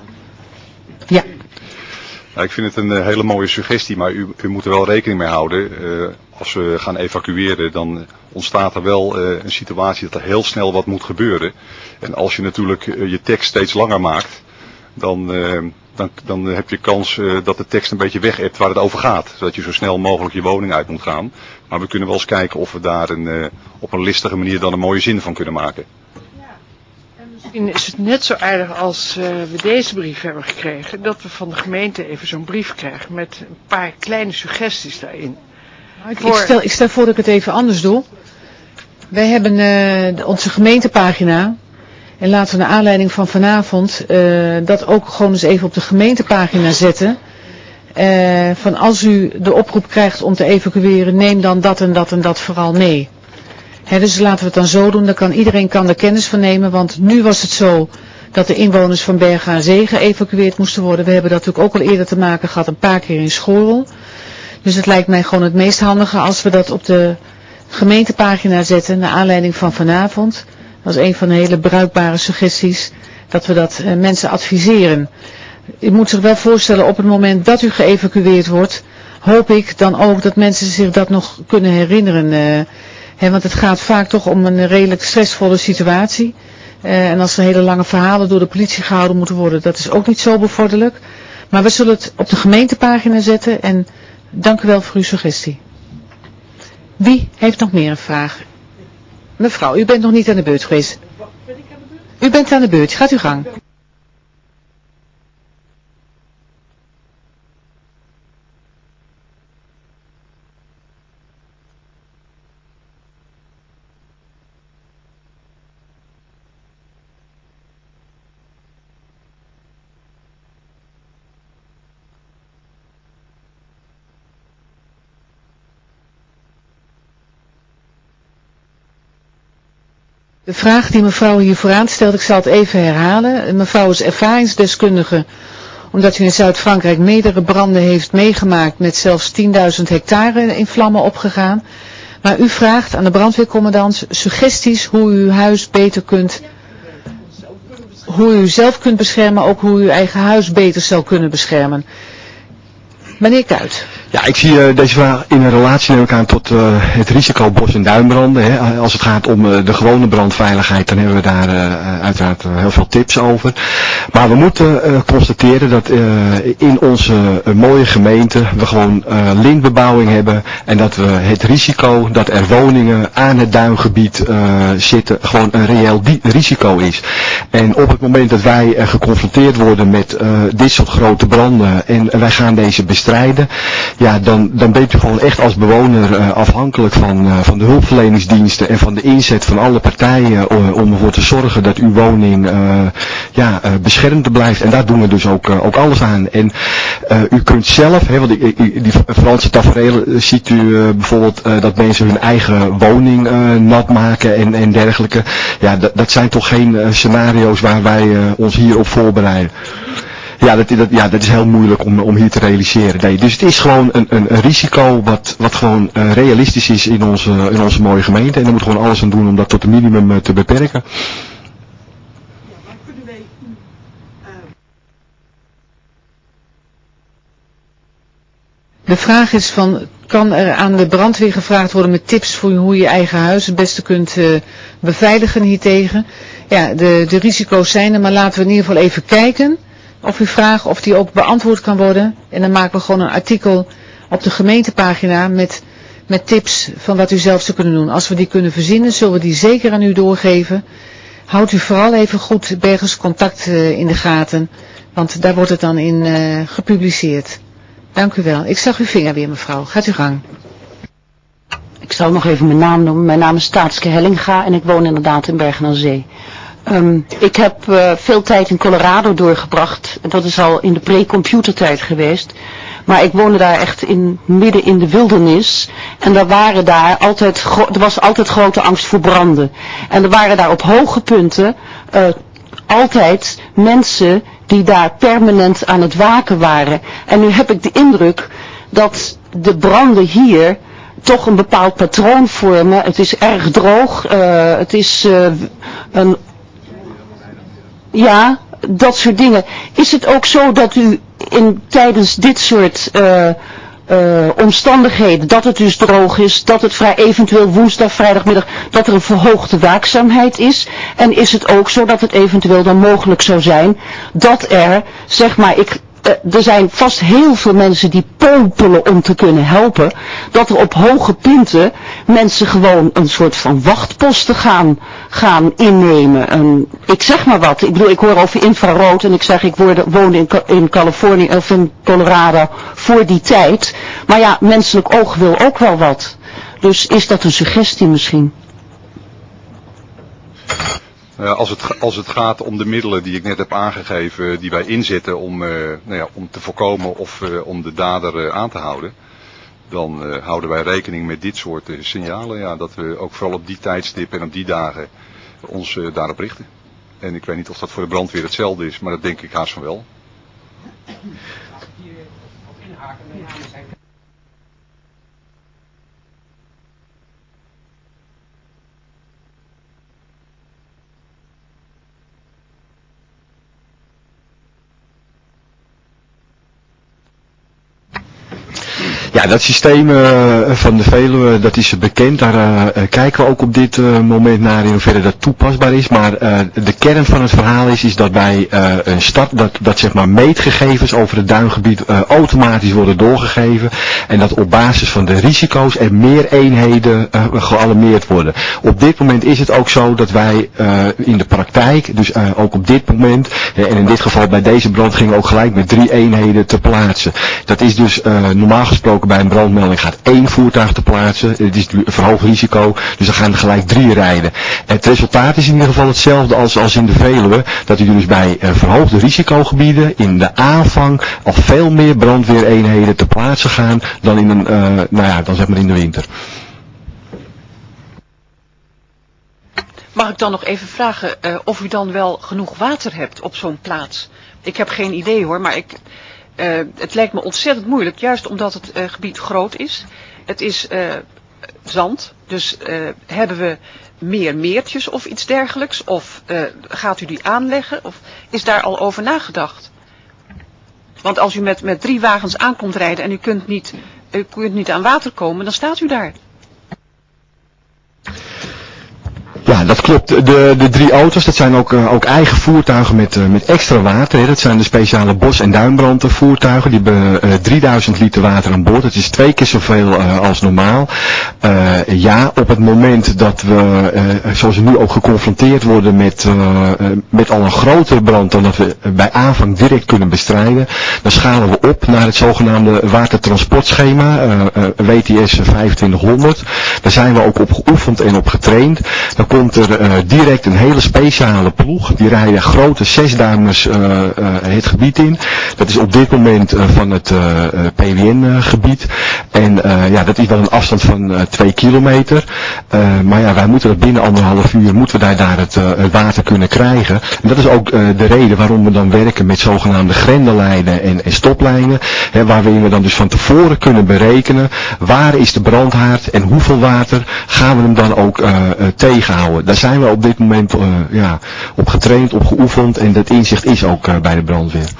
Ja. Nou, ik vind het een uh, hele mooie suggestie, maar u, u moet er wel rekening mee houden. Uh, als we gaan evacueren, dan ontstaat er wel uh, een situatie dat er heel snel wat moet gebeuren. En als je natuurlijk uh, je tekst steeds langer maakt, dan, uh, dan, dan heb je kans uh, dat de tekst een beetje weg hebt waar het over gaat. Zodat je zo snel mogelijk je woning uit moet gaan. Maar we kunnen wel eens kijken of we daar een, uh, op een listige manier dan een mooie zin van kunnen maken. Misschien is het net zo aardig als uh, we deze brief hebben gekregen, dat we van de gemeente even zo'n brief krijgen met een paar kleine suggesties daarin. Nou, ik, Voor... ik, stel, ik stel voor dat ik het even anders doe. Wij hebben uh, de, onze gemeentepagina en laten we naar aanleiding van vanavond uh, dat ook gewoon eens even op de gemeentepagina zetten. Uh, van als u de oproep krijgt om te evacueren, neem dan dat en dat en dat vooral mee. He, dus laten we het dan zo doen, dan kan iedereen kan er kennis van nemen, want nu was het zo dat de inwoners van Bergen aan Zee geëvacueerd moesten worden. We hebben dat natuurlijk ook al eerder te maken gehad, een paar keer in Schorel. Dus het lijkt mij gewoon het meest handige als we dat op de gemeentepagina zetten, naar aanleiding van vanavond. Dat is een van de hele bruikbare suggesties, dat we dat uh, mensen adviseren. U moet zich wel voorstellen, op het moment dat u geëvacueerd wordt, hoop ik dan ook dat mensen zich dat nog kunnen herinneren. Uh, He, want het gaat vaak toch om een redelijk stressvolle situatie. Uh, en als er hele lange verhalen door de politie gehouden moeten worden, dat is ook niet zo bevorderlijk. Maar we zullen het op de gemeentepagina zetten en dank u wel voor uw suggestie. Wie heeft nog meer een vraag? Mevrouw, u bent nog niet aan de beurt geweest. U bent aan de beurt, gaat uw gang. De vraag die mevrouw hier vooraan stelt, ik zal het even herhalen. Mevrouw is ervaringsdeskundige, omdat u in Zuid-Frankrijk meerdere branden heeft meegemaakt met zelfs tienduizend hectare in vlammen opgegaan. Maar u vraagt aan de brandweercommandant suggesties hoe u uw huis beter kunt, hoe u zelf kunt beschermen, ook hoe u uw eigen huis beter zou kunnen beschermen. Meneer Kuit. Ja, ik zie uh, deze vraag in een relatie neem ik aan tot uh, het risico bos- en duinbranden. Hè. Als het gaat om uh, de gewone brandveiligheid, dan hebben we daar uh, uiteraard uh, heel veel tips over. Maar we moeten uh, constateren dat uh, in onze uh, mooie gemeente we gewoon uh, lintbebouwing hebben. En dat we het risico dat er woningen aan het duingebied uh, zitten gewoon een reëel risico is. En op het moment dat wij uh, geconfronteerd worden met uh, dit soort grote branden en uh, wij gaan deze bestrijden, ja, dan, dan bent u gewoon echt als bewoner uh, afhankelijk van, uh, van de hulpverleningsdiensten en van de inzet van alle partijen uh, om ervoor te zorgen dat uw woning uh, ja, uh, beschermd blijft. En daar doen we dus ook, uh, ook alles aan. En uh, u kunt zelf, hè, want die, die Franse tafereel ziet u uh, bijvoorbeeld uh, dat mensen hun eigen woning uh, nat maken en, en dergelijke. Ja, d- dat zijn toch geen uh, scenario's waar wij uh, ons hierop voorbereiden. Ja, dat, dat, ja, dat is heel moeilijk om, om hier te realiseren. Nee, dus het is gewoon een, een, een risico wat, wat gewoon uh, realistisch is in onze, in onze mooie gemeente. En daar moet gewoon alles aan doen om dat tot een minimum uh, te beperken. De vraag is van, kan er aan de brandweer gevraagd worden met tips voor hoe je eigen huis het beste kunt uh, beveiligen hiertegen? Ja, de, de risico's zijn er, maar laten we in ieder geval even kijken of u vraagt of die ook beantwoord kan worden. En dan maken we gewoon een artikel op de gemeentepagina met, met tips van wat u zelf zou kunnen doen. Als we die kunnen verzinnen, zullen we die zeker aan u doorgeven. Houdt u vooral even goed Bergers Contact uh, in de gaten, want daar wordt het dan in uh, gepubliceerd. Dank u wel. Ik zag uw vinger weer, mevrouw. Gaat uw gang. Ik zal nog even mijn naam noemen. Mijn naam is Taatske Hellinga en ik woon inderdaad in Bergen aan Zee. Um, ik heb uh, veel tijd in Colorado doorgebracht. Dat is al in de pre-computertijd geweest. Maar ik woonde daar echt in, midden in de wildernis. En er, waren daar altijd, er was altijd grote angst voor branden. En er waren daar op hoge punten uh, altijd mensen die daar permanent aan het waken waren. En nu heb ik de indruk dat de branden hier toch een bepaald patroon vormen. Het is erg droog. Uh, het is uh, een... Ja, dat soort dingen. Is het ook zo dat u in, tijdens dit soort uh, uh, omstandigheden, dat het dus droog is, dat het vrij eventueel woensdag, vrijdagmiddag, dat er een verhoogde waakzaamheid is? En is het ook zo dat het eventueel dan mogelijk zou zijn dat er, zeg maar, ik... Uh, er zijn vast heel veel mensen die popelen om te kunnen helpen, dat er op hoge punten mensen gewoon een soort van wachtposten gaan, gaan innemen. En ik zeg maar wat, ik bedoel, ik hoor over infrarood en ik zeg ik woorde, woonde in, in Californië of in Colorado voor die tijd. Maar ja, menselijk oog wil ook wel wat. Dus is dat een suggestie misschien? Uh, als, het, als het gaat om de middelen die ik net heb aangegeven, die wij inzetten om, uh, nou ja, om te voorkomen of uh, om de dader uh, aan te houden, dan uh, houden wij rekening met dit soort uh, signalen. Ja, dat we ook vooral op die tijdstip en op die dagen ons uh, daarop richten. En ik weet niet of dat voor de brandweer hetzelfde is, maar dat denk ik haast van wel. Ja, dat systeem uh, van de Veluwe, dat is bekend. Daar uh, kijken we ook op dit uh, moment naar in hoeverre dat toepasbaar is. Maar uh, de kern van het verhaal is, is dat bij uh, een stad, dat, dat zeg maar meetgegevens over het duingebied uh, automatisch worden doorgegeven. En dat op basis van de risico's er meer eenheden uh, gealarmeerd worden. Op dit moment is het ook zo dat wij uh, in de praktijk, dus uh, ook op dit moment, uh, en in dit geval bij deze brand gingen we ook gelijk met drie eenheden te plaatsen. Dat is dus uh, normaal gesproken bij een brandmelding gaat één voertuig te plaatsen. Het is een verhoogd risico, dus dan gaan er gelijk drie rijden. Het resultaat is in ieder geval hetzelfde als, als in de Veluwe. Dat u dus bij uh, verhoogde risicogebieden in de aanvang al veel meer brandweereenheden te plaatsen gaan dan in een, uh, nou ja, dan zeg maar in de winter. Mag ik dan nog even vragen uh, of u dan wel genoeg water hebt op zo'n plaats? Ik heb geen idee hoor, maar ik... Uh, het lijkt me ontzettend moeilijk, juist omdat het uh, gebied groot is. Het is uh, zand, dus uh, hebben we meer meertjes of iets dergelijks? Of uh, gaat u die aanleggen? Of is daar al over nagedacht? Want als u met, met drie wagens aankomt rijden en u kunt, niet, u kunt niet aan water komen, dan staat u daar. Ja, dat klopt. De, de drie auto's, dat zijn ook, uh, ook eigen voertuigen met, uh, met extra water. Hè. Dat zijn de speciale bos- en duinbrandvoertuigen. Die hebben uh, drieduizend liter water aan boord. Dat is twee keer zoveel uh, als normaal. Uh, ja, op het moment dat we, uh, zoals we nu ook geconfronteerd worden met, uh, uh, met al een grotere brand dan dat we bij aanvang direct kunnen bestrijden, dan schalen we op naar het zogenaamde watertransportschema, uh, uh, W T S vijfentwintighonderd. Daar zijn we ook op geoefend en op getraind. Dan komt er uh, direct een hele speciale ploeg. Die rijden grote zesduimers uh, uh, het gebied in. Dat is op dit moment uh, van het uh, P W N-gebied. En uh, ja, dat is wel een afstand van uh, twee kilometer. Uh, maar ja, wij moeten dat binnen anderhalf uur moeten we daar, daar het, uh, het water kunnen krijgen. En dat is ook uh, de reden waarom we dan werken met zogenaamde grendellijnen en, en stoplijnen. Hè, waarin we dan dus van tevoren kunnen berekenen waar is de brandhaard en hoeveel water gaan we hem dan ook uh, uh, tegenhouden. Daar zijn we op dit moment uh, ja, op getraind, op geoefend en dat inzicht is ook uh, bij de brandweer.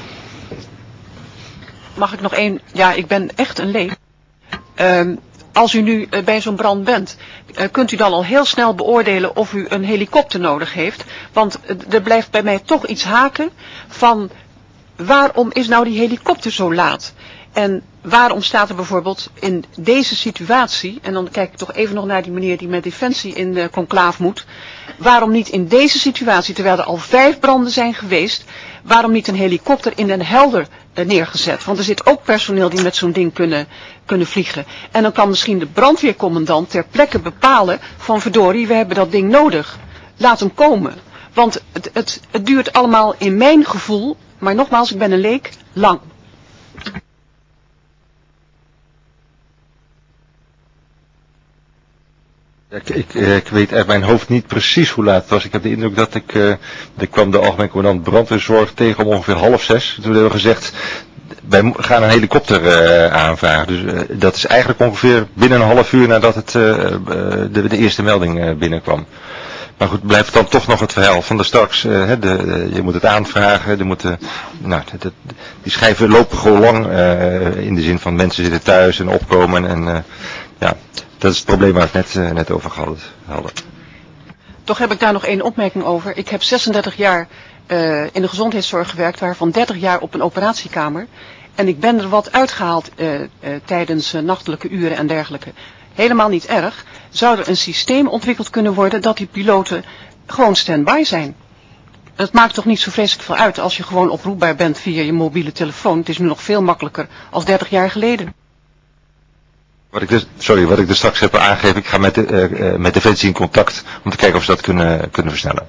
Mag ik nog één? Ja, ik ben echt een leek. Um, als u nu uh, bij zo'n brand bent, uh, kunt u dan al heel snel beoordelen of u een helikopter nodig heeft? Want uh, er blijft bij mij toch iets haken van waarom is nou die helikopter zo laat? En waarom staat er bijvoorbeeld in deze situatie, en dan kijk ik toch even nog naar die meneer die met Defensie in de conclaaf moet, waarom niet in deze situatie, terwijl er al vijf branden zijn geweest, waarom niet een helikopter in Den Helder uh, neergezet? Want er zit ook personeel die met zo'n ding kunnen, kunnen vliegen. En dan kan misschien de brandweercommandant ter plekke bepalen van verdorie, we hebben dat ding nodig. Laat hem komen. Want het, het, het duurt allemaal in mijn gevoel, maar nogmaals, ik ben een leek, lang. Ik, ik, ik weet uit mijn hoofd niet precies hoe laat het was. Ik heb de indruk dat ik, uh, er kwam de algemeen commandant brandweerzorg tegen om ongeveer half zes. Toen hebben we gezegd, wij gaan een helikopter uh, aanvragen. Dus uh, dat is eigenlijk ongeveer binnen een half uur nadat het, uh, uh, de, de eerste melding uh, binnenkwam. Maar goed, blijft dan toch nog het verhaal van de straks. Uh, de, de, je moet het aanvragen. Er moeten, nou, de, de, die schijven lopen gewoon lang. Uh, in de zin van mensen zitten thuis en opkomen. En uh, ja, dat is het probleem waar we het net, uh, net over hadden. Toch heb ik daar nog één opmerking over. Ik heb zesendertig jaar uh, in de gezondheidszorg gewerkt, waarvan dertig jaar op een operatiekamer. En ik ben er wat uitgehaald uh, uh, tijdens uh, nachtelijke uren en dergelijke. Helemaal niet erg. Zou er een systeem ontwikkeld kunnen worden dat die piloten gewoon stand-by zijn? Het maakt toch niet zo vreselijk veel uit als je gewoon oproepbaar bent via je mobiele telefoon. Het is nu nog veel makkelijker als dertig jaar geleden. Wat ik dus, sorry, wat ik dus straks heb aangegeven, ik ga met, de, uh, met Defensie in contact om te kijken of ze dat kunnen, kunnen versnellen.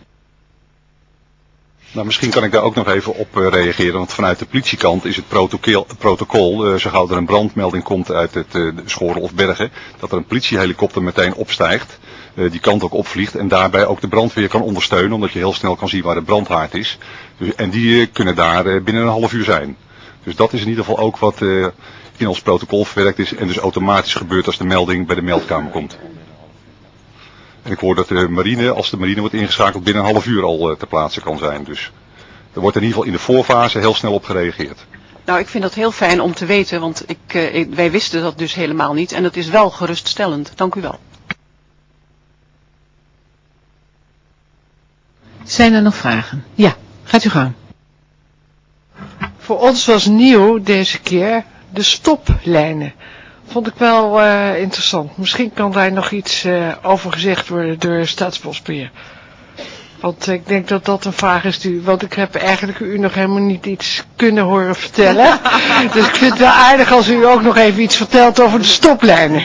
Nou, misschien kan ik daar ook nog even op uh, reageren, want vanuit de politiekant is het protocol, protocol uh, zo gauw er een brandmelding komt uit het uh, Schoren of Bergen, dat er een politiehelikopter meteen opstijgt, uh, die kant ook opvliegt en daarbij ook de brandweer kan ondersteunen, omdat je heel snel kan zien waar de brandhaard is. Dus, en die uh, kunnen daar uh, binnen een half uur zijn. Dus dat is in ieder geval ook wat uh, in ons protocol verwerkt is en dus automatisch gebeurt als de melding bij de meldkamer komt. En ik hoor dat de marine, als de marine wordt ingeschakeld, binnen een half uur al uh, ter plaatse kan zijn. Dus er wordt in ieder geval in de voorfase heel snel op gereageerd. Nou, ik vind dat heel fijn om te weten, want ik, uh, ik, wij wisten dat dus helemaal niet. En dat is wel geruststellend. Dank u wel. Zijn er nog vragen? Ja, gaat u gang. Voor ons was nieuw deze keer de stoplijnen. Vond ik wel uh, interessant. Misschien kan daar nog iets uh, over gezegd worden door Staatsbosbeheer. Want uh, ik denk dat dat een vraag is die, want ik heb eigenlijk u nog helemaal niet iets kunnen horen vertellen. Dus ik vind het wel aardig als u ook nog even iets vertelt over de stoplijnen.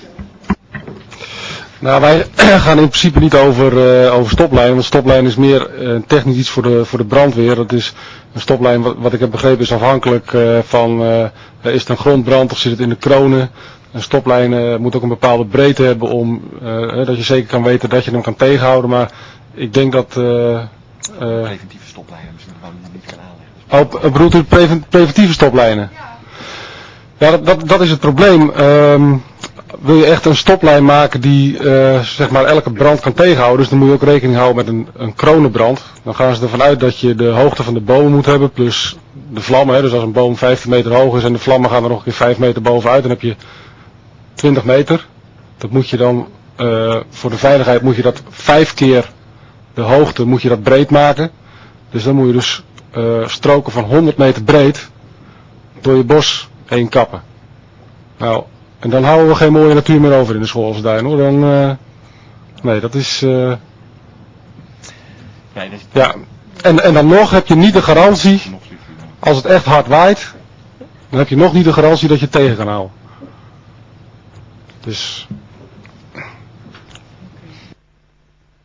Nou, wij gaan in principe niet over, uh, over stoplijnen, want stoplijn is meer uh, technisch iets voor de, voor de brandweer. Dat is een stoplijn, wat, wat ik heb begrepen, is afhankelijk uh, van, uh, is het een grondbrand of zit het in de kronen. Een stoplijn uh, moet ook een bepaalde breedte hebben om, uh, dat je zeker kan weten dat je hem kan tegenhouden. Maar ik denk dat... Uh, uh, preventieve stoplijnen misschien gewoon niet kan aanleggen. Oh, bedoelt u preven, preventieve stoplijnen? Ja, dat, dat, dat is het probleem. Um, Wil je echt een stoplijn maken die uh, zeg maar elke brand kan tegenhouden, dus dan moet je ook rekening houden met een, een kronenbrand. Dan gaan ze ervan uit dat je de hoogte van de bomen moet hebben, plus de vlammen. Hè. Dus als een boom vijftien meter hoog is en de vlammen gaan er nog een keer vijf meter bovenuit, dan heb je twintig meter. Dat moet je dan, uh, voor de veiligheid moet je dat vijf keer de hoogte moet je dat breed maken. Dus dan moet je dus uh, stroken van honderd meter breed door je bos heen kappen. Nou... En dan houden we geen mooie natuur meer over in de Schoolsduin, hoor. Dan, uh, nee, dat is... Uh, nee, dat is... Ja, en, en dan nog heb je niet de garantie, als het echt hard waait, dan heb je nog niet de garantie dat je het tegen kan houden. Dus...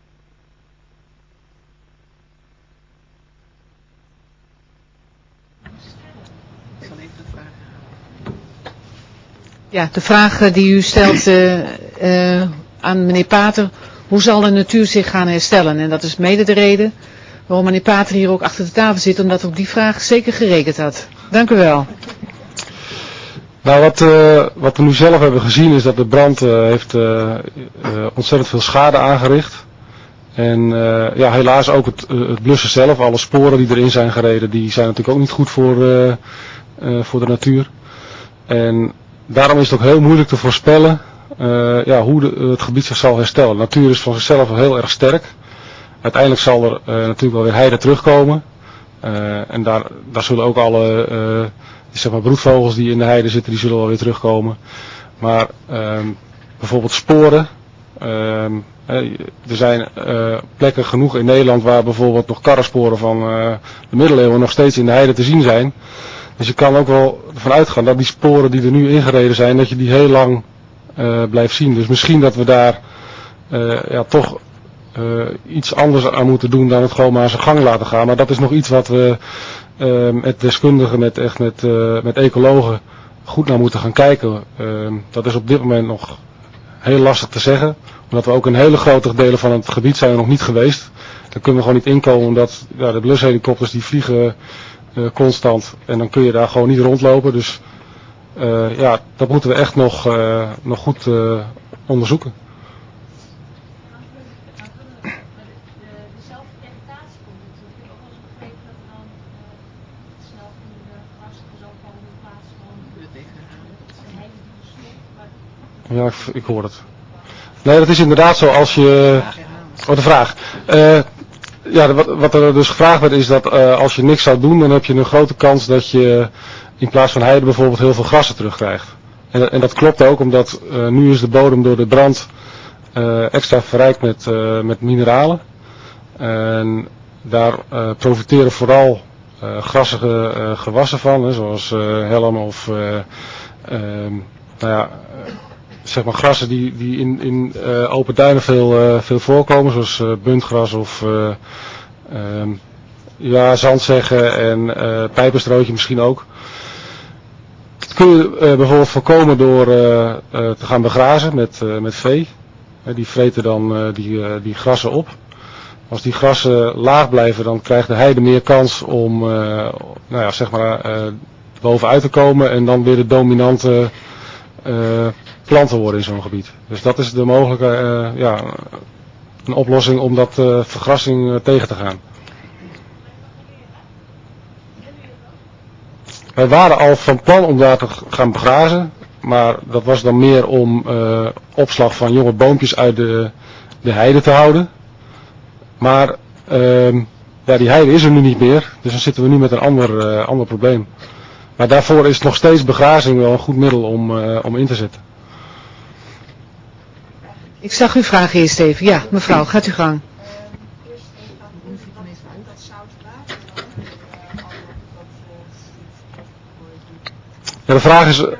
Ja, de vraag uh, die u stelt uh, uh, aan meneer Pater, hoe zal de natuur zich gaan herstellen? En dat is mede de reden waarom meneer Pater hier ook achter de tafel zit, omdat hij op die vraag zeker gerekend had. Dank u wel. Nou, wat, uh, wat we nu zelf hebben gezien is dat de brand uh, heeft uh, uh, ontzettend veel schade aangericht. En uh, ja, helaas ook het, uh, het blussen zelf, alle sporen die erin zijn gereden, die zijn natuurlijk ook niet goed voor, uh, uh, voor de natuur. En daarom is het ook heel moeilijk te voorspellen uh, ja, hoe de, het gebied zich zal herstellen. De natuur is van zichzelf wel heel erg sterk. Uiteindelijk zal er uh, natuurlijk wel weer heide terugkomen. Uh, en daar, daar zullen ook alle uh, zeg maar broedvogels die in de heide zitten, die zullen wel weer terugkomen. Maar uh, bijvoorbeeld sporen. Uh, er zijn uh, plekken genoeg in Nederland waar bijvoorbeeld nog karrensporen van uh, de middeleeuwen nog steeds in de heide te zien zijn. Dus je kan ook wel ervan uitgaan dat die sporen die er nu ingereden zijn, dat je die heel lang uh, blijft zien. Dus misschien dat we daar uh, ja, toch uh, iets anders aan moeten doen dan het gewoon maar zijn gang laten gaan. Maar dat is nog iets wat we uh, met deskundigen, met, echt met, uh, met ecologen goed naar moeten gaan kijken. Uh, dat is op dit moment nog heel lastig te zeggen. Omdat we ook in hele grote delen van het gebied zijn we nog niet geweest. Daar kunnen we gewoon niet inkomen omdat ja, de blushelikopters die vliegen uh, constant. En dan kun je daar gewoon niet rondlopen. Dus uh, ja, dat moeten we echt nog, uh, nog goed uh, onderzoeken. Ja, ik, ik hoor het. Nee, dat is inderdaad zo als je... Oh, de vraag. Uh, ja, wat, wat er dus gevraagd werd is dat uh, als je niks zou doen, dan heb je een grote kans dat je in plaats van heide bijvoorbeeld heel veel grassen terugkrijgt. En, en dat klopt ook, omdat uh, nu is de bodem door de brand uh, extra verrijkt met, uh, met mineralen. En daar uh, profiteren vooral uh, grassige uh, gewassen van, hè, zoals uh, helm of uh, uh, nou ja... zeg maar grassen die, die in, in uh, open duinen veel, uh, veel voorkomen, zoals uh, buntgras of uh, um, ja, zandzeggen en uh, pijpenstроotje misschien ook. Dat kun je uh, bijvoorbeeld voorkomen door uh, uh, te gaan begrazen met, uh, met vee. Uh, die vreten dan uh, die, uh, die grassen op. Als die grassen laag blijven, dan krijgt de heide meer kans om uh, nou ja, zeg maar, uh, bovenuit te komen en dan weer de dominante uh, planten worden in zo'n gebied. Dus dat is de mogelijke, uh, ja, een oplossing om dat uh, vergrassing uh, tegen te gaan. Wij waren al van plan om daar te gaan begrazen, maar dat was dan meer om uh, opslag van jonge boompjes uit de, de heide te houden. Maar uh, ja, die heide is er nu niet meer, dus dan zitten we nu met een ander, uh, ander probleem. Maar daarvoor is nog steeds begrazing wel een goed middel om, uh, om in te zetten. Ik zag uw vraag eerst even. Ja, mevrouw, gaat u gang. Ja, de vraag is...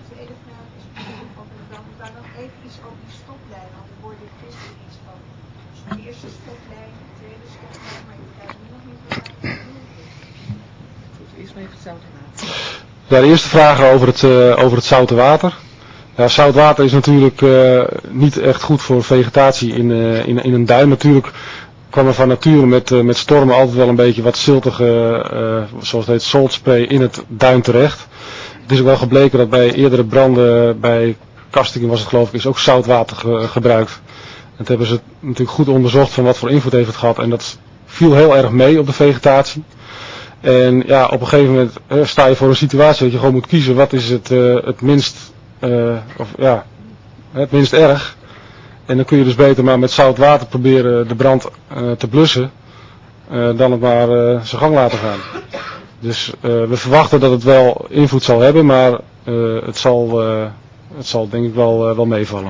Ja, de eerste vraag over het, uh, over het zoute water. Ja, zout water is natuurlijk uh, niet echt goed voor vegetatie in, uh, in, in een duin. Natuurlijk kwam er van nature met, uh, met stormen altijd wel een beetje wat ziltige, uh, zoals het heet, saltspray in het duin terecht. Het is ook wel gebleken dat bij eerdere branden, bij Kastingen was het geloof ik, is ook zoutwater ge, gebruikt. En dat hebben ze natuurlijk goed onderzocht van wat voor invloed heeft het gehad. En dat viel heel erg mee op de vegetatie. En ja, op een gegeven moment uh, sta je voor een situatie dat je gewoon moet kiezen wat is het, uh, het minst, uh, of ja, het minst erg. En dan kun je dus beter maar met zout water proberen de brand uh, te blussen, uh, dan het maar uh, zijn gang laten gaan. Dus uh, we verwachten dat het wel invloed zal hebben, maar uh, het, zal, uh, het zal denk ik wel, uh, wel meevallen.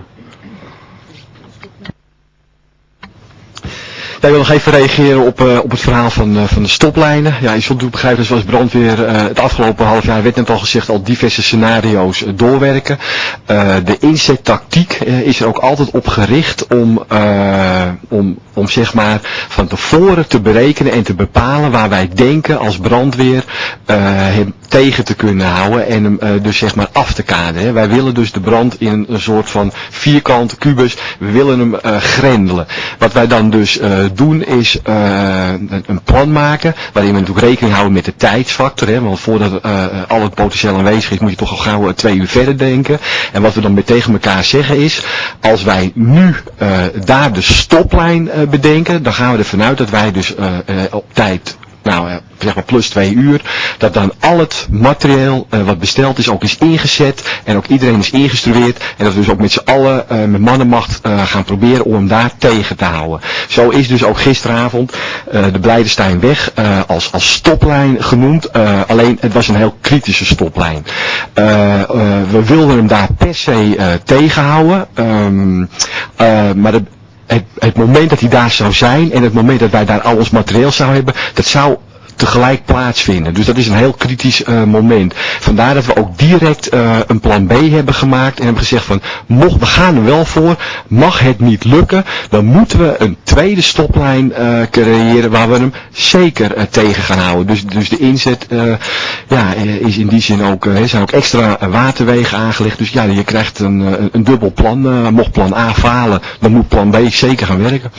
Ja, ik wil nog even reageren op, uh, op het verhaal van, uh, van de stoplijnen. Ja, je zult begrijpen, zoals brandweer uh, het afgelopen half jaar, werd net al gezegd, al diverse scenario's uh, doorwerken. Uh, de inzettactiek uh, is er ook altijd op gericht om, uh, om, om zeg maar van tevoren te berekenen en te bepalen waar wij denken als brandweer uh, tegen te kunnen houden en hem uh, dus zeg maar af te kaderen. Wij willen dus de brand in een, een soort van vierkante kubus, we willen hem uh, grendelen. Wat wij dan dus uh, doen is uh, een, een plan maken, waarin we natuurlijk rekening houden met de tijdsfactor, hè, want voordat uh, al het potentieel aanwezig is, moet je toch al gauw uh, twee uur verder denken. En wat we dan met tegen elkaar zeggen is, als wij nu uh, daar de stoplijn uh, bedenken, dan gaan we ervan uit dat wij dus uh, uh, op tijd, nou zeg maar plus twee uur, dat dan al het materieel uh, wat besteld is ook is ingezet en ook iedereen is ingestrueerd en dat we dus ook met z'n allen uh, met mannenmacht uh, gaan proberen om hem daar tegen te houden. Zo is dus ook gisteravond uh, de Blijdensteinweg uh, als, als stoplijn genoemd, uh, alleen het was een heel kritische stoplijn. Uh, uh, we wilden hem daar per se uh, tegenhouden, um, uh, maar de Het, het moment dat hij daar zou zijn en het moment dat wij daar al ons materieel zouden hebben, dat zou tegelijk plaatsvinden. Dus dat is een heel kritisch uh, moment. Vandaar dat we ook direct uh, een plan B hebben gemaakt en hebben gezegd van, mocht, we gaan er wel voor, mag het niet lukken, dan moeten we een tweede stoplijn uh, creëren waar we hem zeker uh, tegen gaan houden. Dus, dus de inzet uh, ja, is in die zin ook, uh, er zijn ook extra waterwegen aangelegd. Dus ja, je krijgt een, een, een dubbel plan. Uh, mocht plan A falen, dan moet plan B zeker gaan werken.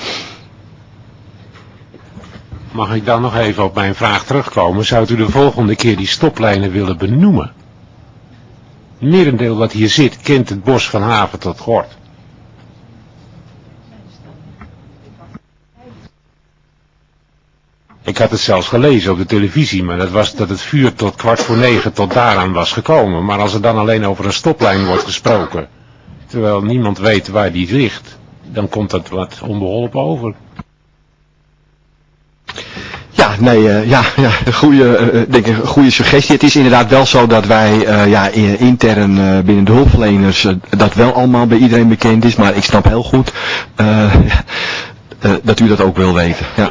Mag ik dan nog even op mijn vraag terugkomen? Zou u de volgende keer die stoplijnen willen benoemen? Merendeel wat hier zit kent het bos van Haven tot Gort. Ik had het zelfs gelezen op de televisie, maar dat was dat het vuur tot kwart voor negen tot daaraan was gekomen. Maar als er dan alleen over een stoplijn wordt gesproken, terwijl niemand weet waar die ligt, dan komt dat wat onbeholpen over. Ja, nee, uh, ja, ja, een goede, uh, denk ik, een goede suggestie. Het is inderdaad wel zo dat wij uh, ja, intern uh, binnen de hulpverleners uh, dat wel allemaal bij iedereen bekend is, maar ik snap heel goed uh, uh, dat u dat ook wil weten. Ja.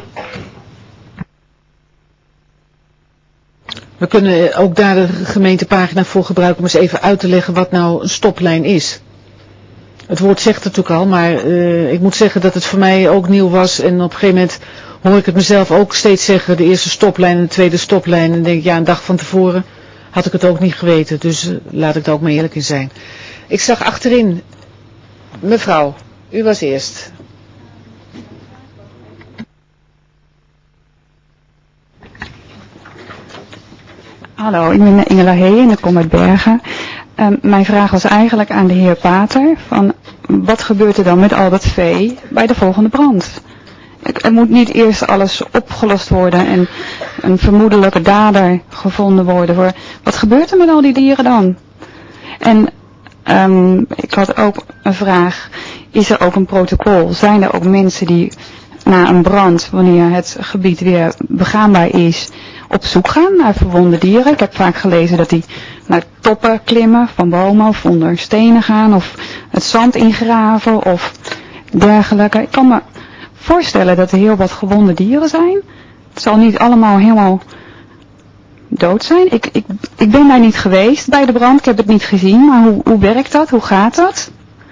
We kunnen ook daar de gemeentepagina voor gebruiken om eens even uit te leggen wat nou een stoplijn is. Het woord zegt het natuurlijk al, maar uh, ik moet zeggen dat het voor mij ook nieuw was en op een gegeven moment hoor ik het mezelf ook steeds zeggen, de eerste stoplijn en de tweede stoplijn. En dan denk ik, ja, een dag van tevoren had ik het ook niet geweten. Dus uh, laat ik daar ook maar eerlijk in zijn. Ik zag achterin, mevrouw, u was eerst. Hallo, ik ben Ingela Hee en ik kom uit Bergen. Um, mijn vraag was eigenlijk aan de heer Pater, van wat gebeurt er dan met al dat vee bij de volgende brand? Er moet niet eerst alles opgelost worden en een vermoedelijke dader gevonden worden. Voor, wat gebeurt er met al die dieren dan? En um, ik had ook een vraag, is er ook een protocol? Zijn er ook mensen die na een brand, wanneer het gebied weer begaanbaar is, op zoek gaan naar verwonde dieren? Ik heb vaak gelezen dat die naar toppen klimmen van bomen of onder stenen gaan of het zand ingraven of dergelijke. Ik kan me voorstellen dat er heel wat gewonde dieren zijn. Het zal niet allemaal helemaal dood zijn. Ik, ik, ik ben daar niet geweest bij de brand, ik heb het niet gezien, maar hoe, hoe werkt dat? Hoe gaat dat?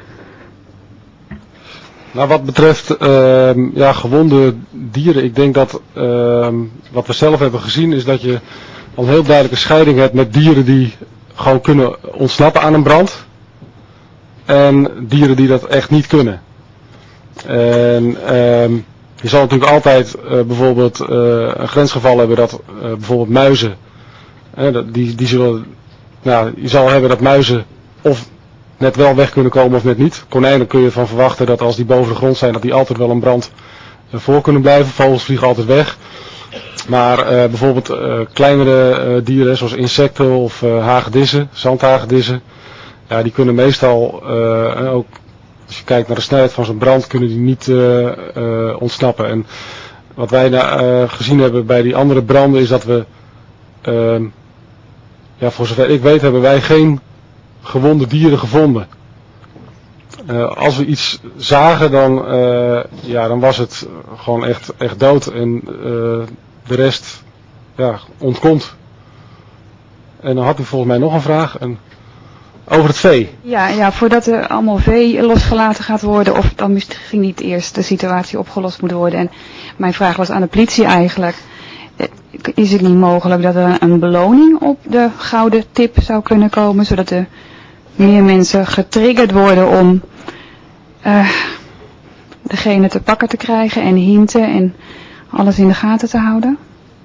Nou, wat betreft uh, ja, gewonde dieren, ik denk dat uh, wat we zelf hebben gezien is dat je al een heel duidelijke scheiding hebt met dieren die gewoon kunnen ontsnappen aan een brand en dieren die dat echt niet kunnen. En uh, je zal natuurlijk altijd uh, bijvoorbeeld uh, een grensgeval hebben dat uh, bijvoorbeeld muizen, uh, die, die zullen, nou, je zal hebben dat muizen of net wel weg kunnen komen of net niet. Konijnen kun je van verwachten dat als die boven de grond zijn, dat die altijd wel een brand uh, voor kunnen blijven. Vogels vliegen altijd weg. Maar uh, bijvoorbeeld uh, kleinere uh, dieren zoals insecten of uh, hagedissen, zandhagedissen, ja, die kunnen meestal, uh, ook als je kijkt naar de snelheid van zo'n brand, kunnen die niet uh, uh, ontsnappen. En wat wij uh, gezien hebben bij die andere branden is dat we, uh, ja, voor zover ik weet, hebben wij geen gewonde dieren gevonden. Uh, als we iets zagen, dan, uh, ja, dan was het gewoon echt, echt dood en uh, de rest ja, ontkomt. En dan had u volgens mij nog een vraag en over het vee. Ja, ja, voordat er allemaal vee losgelaten gaat worden, of dan misschien niet eerst de situatie opgelost moet worden. En mijn vraag was aan de politie eigenlijk. Is het niet mogelijk dat er een beloning op de gouden tip zou kunnen komen, zodat er meer mensen getriggerd worden om uh, degene te pakken te krijgen en hinten en alles in de gaten te houden?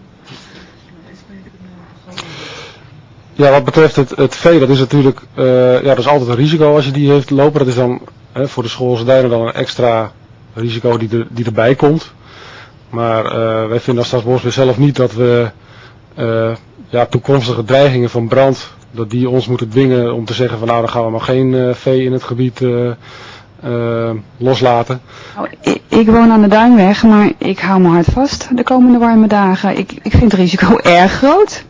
Ja, wat betreft het, het vee, dat is natuurlijk, uh, ja, dat is altijd een risico als je die heeft lopen. Dat is dan hè, voor de Schoolse duinen dan een extra risico die, er, die erbij komt. Maar uh, wij vinden als Staatsbosbeheer zelf niet dat we uh, ja, toekomstige dreigingen van brand, dat die ons moeten dwingen om te zeggen van nou dan gaan we maar geen uh, vee in het gebied uh, uh, loslaten. Nou, ik, ik woon aan de Duinweg, maar ik hou mijn hart vast de komende warme dagen. Ik, ik vind het risico erg groot.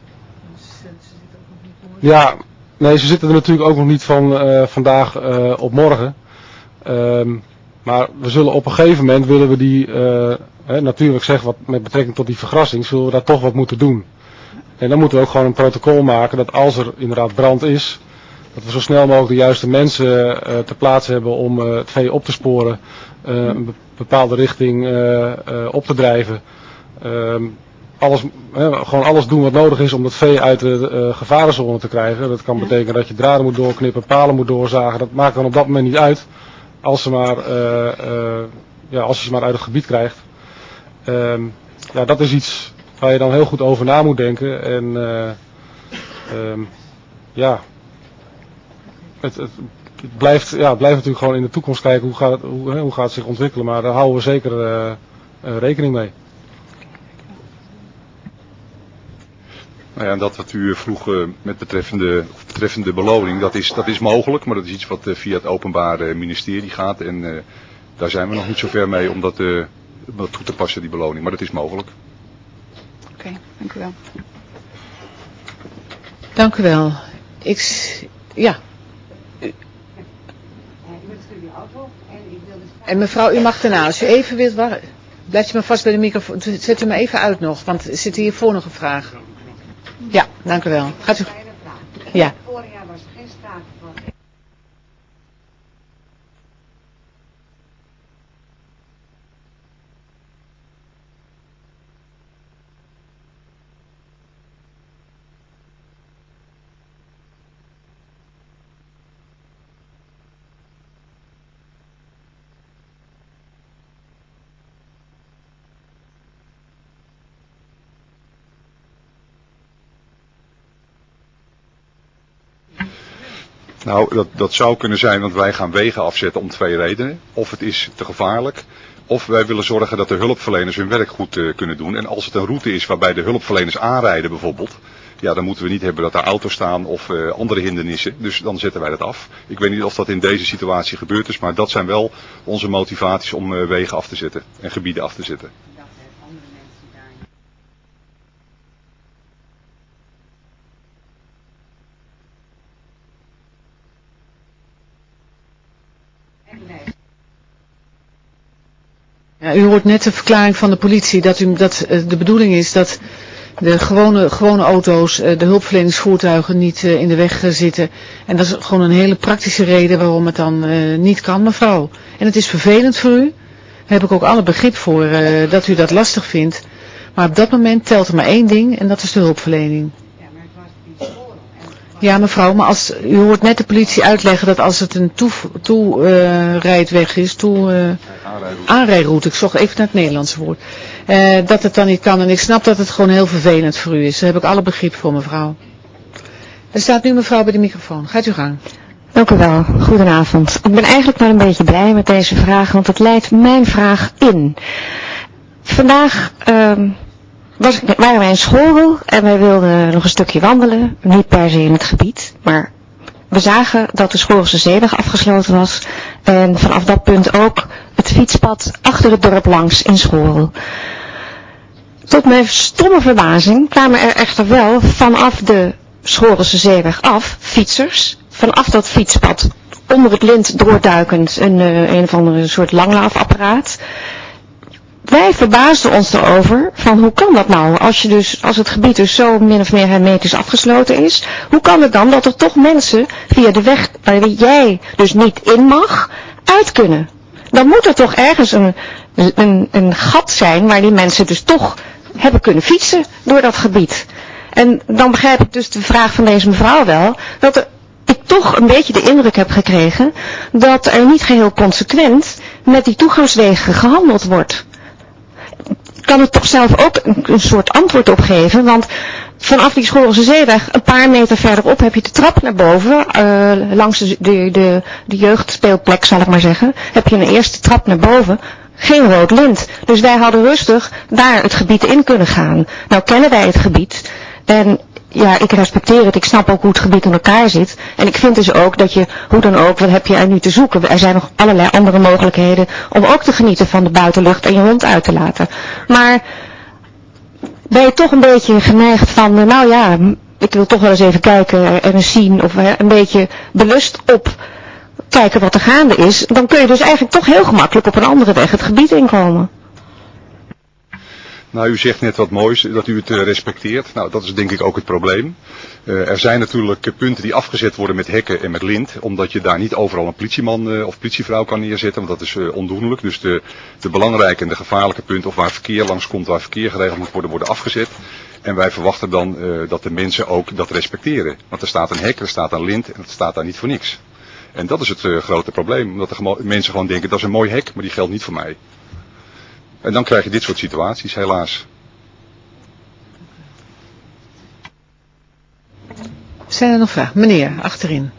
Ja, nee, ze zitten er natuurlijk ook nog niet van uh, vandaag uh, op morgen. Um, maar we zullen op een gegeven moment, willen we die, uh, hè, natuurlijk zeg wat met betrekking tot die vergrassing, zullen we daar toch wat moeten doen. En dan moeten we ook gewoon een protocol maken dat als er inderdaad brand is, dat we zo snel mogelijk de juiste mensen uh, ter plaatse hebben om uh, het vee op te sporen, uh, een bepaalde richting uh, uh, op te drijven. Um, Alles, hè, gewoon alles doen wat nodig is om dat vee uit de uh, gevarenzone te krijgen. Dat kan betekenen dat je draden moet doorknippen, palen moet doorzagen. Dat maakt dan op dat moment niet uit. Als, ze maar, uh, uh, ja, als je ze maar uit het gebied krijgt. Um, ja, dat is iets waar je dan heel goed over na moet denken. En uh, um, ja, het, het, het, blijft, ja, het blijft natuurlijk gewoon in de toekomst kijken hoe gaat het, hoe, hè, hoe gaat het zich ontwikkelen. Maar daar houden we zeker uh, uh, rekening mee. Nou ja, en dat wat u vroeg uh, met betreffende, of betreffende beloning, dat is, dat is mogelijk, maar dat is iets wat uh, via het Openbaar Ministerie gaat. En uh, daar zijn we nog niet zo ver mee om dat, uh, om dat toe te passen, die beloning. Maar dat is mogelijk. Oké, okay, dank u wel. Dank u wel. Ik, ja. En mevrouw, u mag daarna, als u even wilt, waar, blijft u maar vast bij de microfoon. Zet u me even uit nog, want er zit hiervoor nog een vraag. Ja, dank u wel. Gaat u... Ja. Vorig jaar was er geen sprake van. Nou, dat, dat zou kunnen zijn, want wij gaan wegen afzetten om twee redenen. Of het is te gevaarlijk, of wij willen zorgen dat de hulpverleners hun werk goed uh, kunnen doen. En als het een route is waarbij de hulpverleners aanrijden bijvoorbeeld, ja, dan moeten we niet hebben dat er auto's staan of uh, andere hindernissen. Dus dan zetten wij dat af. Ik weet niet of dat in deze situatie gebeurd is, maar dat zijn wel onze motivaties om uh, wegen af te zetten en gebieden af te zetten. Ja, u hoort net de verklaring van de politie dat, u, dat uh, de bedoeling is dat de gewone, gewone auto's, uh, de hulpverleningsvoertuigen niet uh, in de weg uh, zitten. En dat is gewoon een hele praktische reden waarom het dan uh, niet kan, mevrouw. En het is vervelend voor u. Daar heb ik ook alle begrip voor uh, dat u dat lastig vindt. Maar op dat moment telt er maar één ding en dat is de hulpverlening. Ja, mevrouw, maar als, u hoort net de politie uitleggen dat als het een toerijdweg toe, uh, is, toe, uh, aanrijroute, ik zocht even naar het Nederlandse woord, uh, dat het dan niet kan. En ik snap dat het gewoon heel vervelend voor u is. Daar heb ik alle begrip voor, mevrouw. Er staat nu mevrouw bij de microfoon. Gaat u gang. Dank u wel. Goedenavond. Ik ben eigenlijk wel een beetje blij met deze vraag, want het leidt mijn vraag in. Vandaag... Uh, Was, waren wij in Schorel en wij wilden nog een stukje wandelen, niet per se in het gebied, maar we zagen dat de Schorelse Zeeweg afgesloten was en vanaf dat punt ook het fietspad achter het dorp langs in Schorel. Tot mijn stomme verbazing kwamen er echter wel vanaf de Schorelse Zeeweg af fietsers, vanaf dat fietspad onder het lint doorduikend een, een of andere soort langlaafapparaat. Wij verbaasden ons erover van hoe kan dat nou, als, je dus, als het gebied dus zo min of meer hermetisch afgesloten is, hoe kan het dan dat er toch mensen via de weg waar jij dus niet in mag, uit kunnen? Dan moet er toch ergens een, een, een gat zijn waar die mensen dus toch hebben kunnen fietsen door dat gebied. En dan begrijp ik dus de vraag van deze mevrouw wel, dat er, ik toch een beetje de indruk heb gekregen dat er niet geheel consequent met die toegangswegen gehandeld wordt. Ik kan er toch zelf ook een, een soort antwoord op geven, want vanaf die Schoorlse Zeeweg, een paar meter verderop, heb je de trap naar boven, uh, langs de, de, de, de jeugdspeelplek zal ik maar zeggen, heb je een eerste trap naar boven, geen rood lint. Dus wij hadden rustig daar het gebied in kunnen gaan. Nou kennen wij het gebied en ja, ik respecteer het, ik snap ook hoe het gebied in elkaar zit. En ik vind dus ook dat je, hoe dan ook, wat heb je er nu te zoeken? Er zijn nog allerlei andere mogelijkheden om ook te genieten van de buitenlucht en je hond uit te laten. Maar ben je toch een beetje geneigd van, nou ja, ik wil toch wel eens even kijken en eens zien of een beetje bewust op kijken wat er gaande is. Dan kun je dus eigenlijk toch heel gemakkelijk op een andere weg het gebied inkomen. Nou, u zegt net wat moois, dat u het uh, respecteert. Nou, dat is denk ik ook het probleem. Uh, er zijn natuurlijk uh, punten die afgezet worden met hekken en met lint, omdat je daar niet overal een politieman uh, of politievrouw kan neerzetten, want dat is uh, ondoenlijk. Dus de, de belangrijke en de gevaarlijke punten, of waar verkeer langskomt, waar verkeer geregeld moet worden, worden afgezet. En wij verwachten dan uh, dat de mensen ook dat respecteren. Want er staat een hek, er staat een lint en dat staat daar niet voor niks. En dat is het uh, grote probleem, omdat de gemo- mensen gewoon denken, dat is een mooi hek, maar die geldt niet voor mij. En dan krijg je dit soort situaties, helaas. Zijn er nog vragen? Meneer, achterin.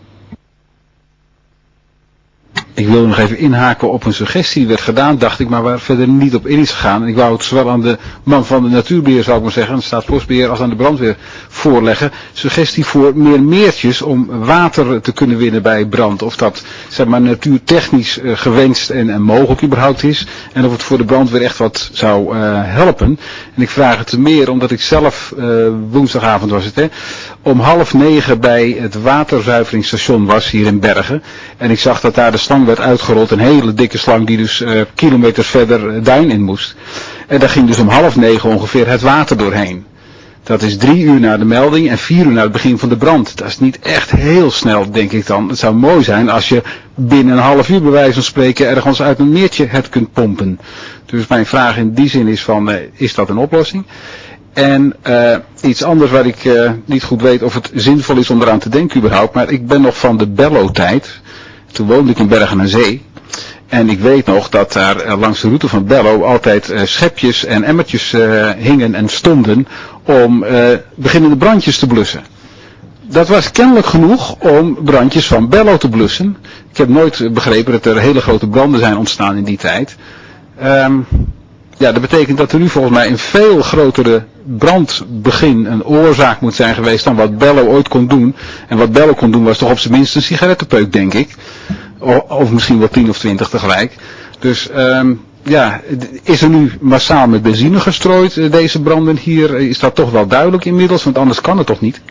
Ik wilde nog even inhaken op een suggestie die werd gedaan, dacht ik, maar waar verder niet op in is gegaan. En ik wou het zowel aan de man van de natuurbeheer, zou ik maar zeggen, de staatsbosbeheer, als aan de brandweer voorleggen. Suggestie voor meer meertjes om water te kunnen winnen bij brand. Of dat, zeg maar, natuurtechnisch uh, gewenst en, en mogelijk überhaupt is. En of het voor de brandweer echt wat zou uh, helpen. En ik vraag het te meer omdat ik zelf, uh, woensdagavond was het, hè, om half negen bij het waterzuiveringsstation was hier in Bergen. En ik zag dat daar de slang werd uitgerold, een hele dikke slang die dus uh, kilometers verder uh, duin in moest. En daar ging dus om half negen ongeveer het water doorheen. Dat is drie uur na de melding en vier uur na het begin van de brand. Dat is niet echt heel snel, denk ik dan. Het zou mooi zijn als je binnen een half uur bij wijze van spreken ergens uit een meertje het kunt pompen. Dus mijn vraag in die zin is van, uh, is dat een oplossing? En uh, iets anders waar ik uh, niet goed weet of het zinvol is om eraan te denken überhaupt. Maar ik ben nog van de Bello-tijd. Toen woonde ik in Bergen aan Zee. En ik weet nog dat daar uh, langs de route van Bello altijd uh, schepjes en emmertjes uh, hingen en stonden om uh, beginnende brandjes te blussen. Dat was kennelijk genoeg om brandjes van Bello te blussen. Ik heb nooit begrepen dat er hele grote branden zijn ontstaan in die tijd. Um, ja, dat betekent dat er nu volgens mij een veel grotere brandbegin een oorzaak moet zijn geweest dan wat Bello ooit kon doen. En wat Bello kon doen was toch op zijn minst een sigarettenpeuk, denk ik. Of misschien wel tien of twintig tegelijk. Dus um, ja, is er nu massaal met benzine gestrooid, deze branden hier? Is dat toch wel duidelijk inmiddels, want anders kan het toch niet?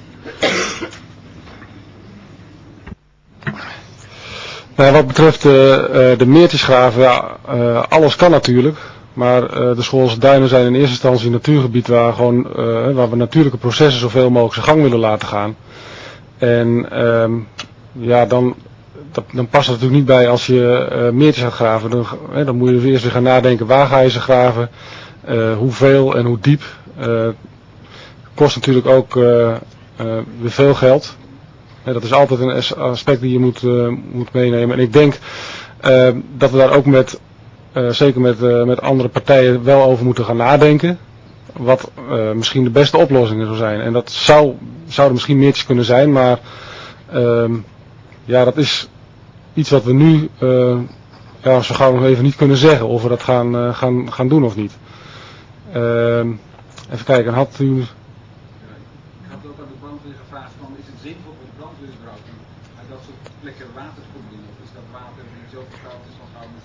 Nou, wat betreft uh, de meertjesgraven, ja, uh, alles kan natuurlijk. Maar uh, de Schoorlse duinen zijn in eerste instantie een natuurgebied waar, gewoon, uh, waar we natuurlijke processen zoveel mogelijk zijn gang willen laten gaan. En um, ja, dan, dat, dan past het natuurlijk niet bij als je uh, meertjes gaat graven. Dan, uh, dan moet je eerst weer gaan nadenken waar ga je ze graven, uh, hoeveel en hoe diep. Uh, kost natuurlijk ook uh, uh, weer veel geld. Uh, dat is altijd een aspect die je moet, uh, moet meenemen. En ik denk uh, dat we daar ook met... Uh, zeker met, uh, met andere partijen wel over moeten gaan nadenken. Wat uh, misschien de beste oplossingen zou zijn. En dat zou, zouden misschien meertjes kunnen zijn. Maar uh, ja, dat is iets wat we nu uh, ja, zo gauw nog even niet kunnen zeggen. Of we dat gaan, uh, gaan, gaan doen of niet. Uh, even kijken, had u... Ik had ook aan de brandweer gevraagd van, is het zinvol voor de brandweer überhaupt aan dat soort plekken water te doen? Of is dat water die zo vervuild is van gauw met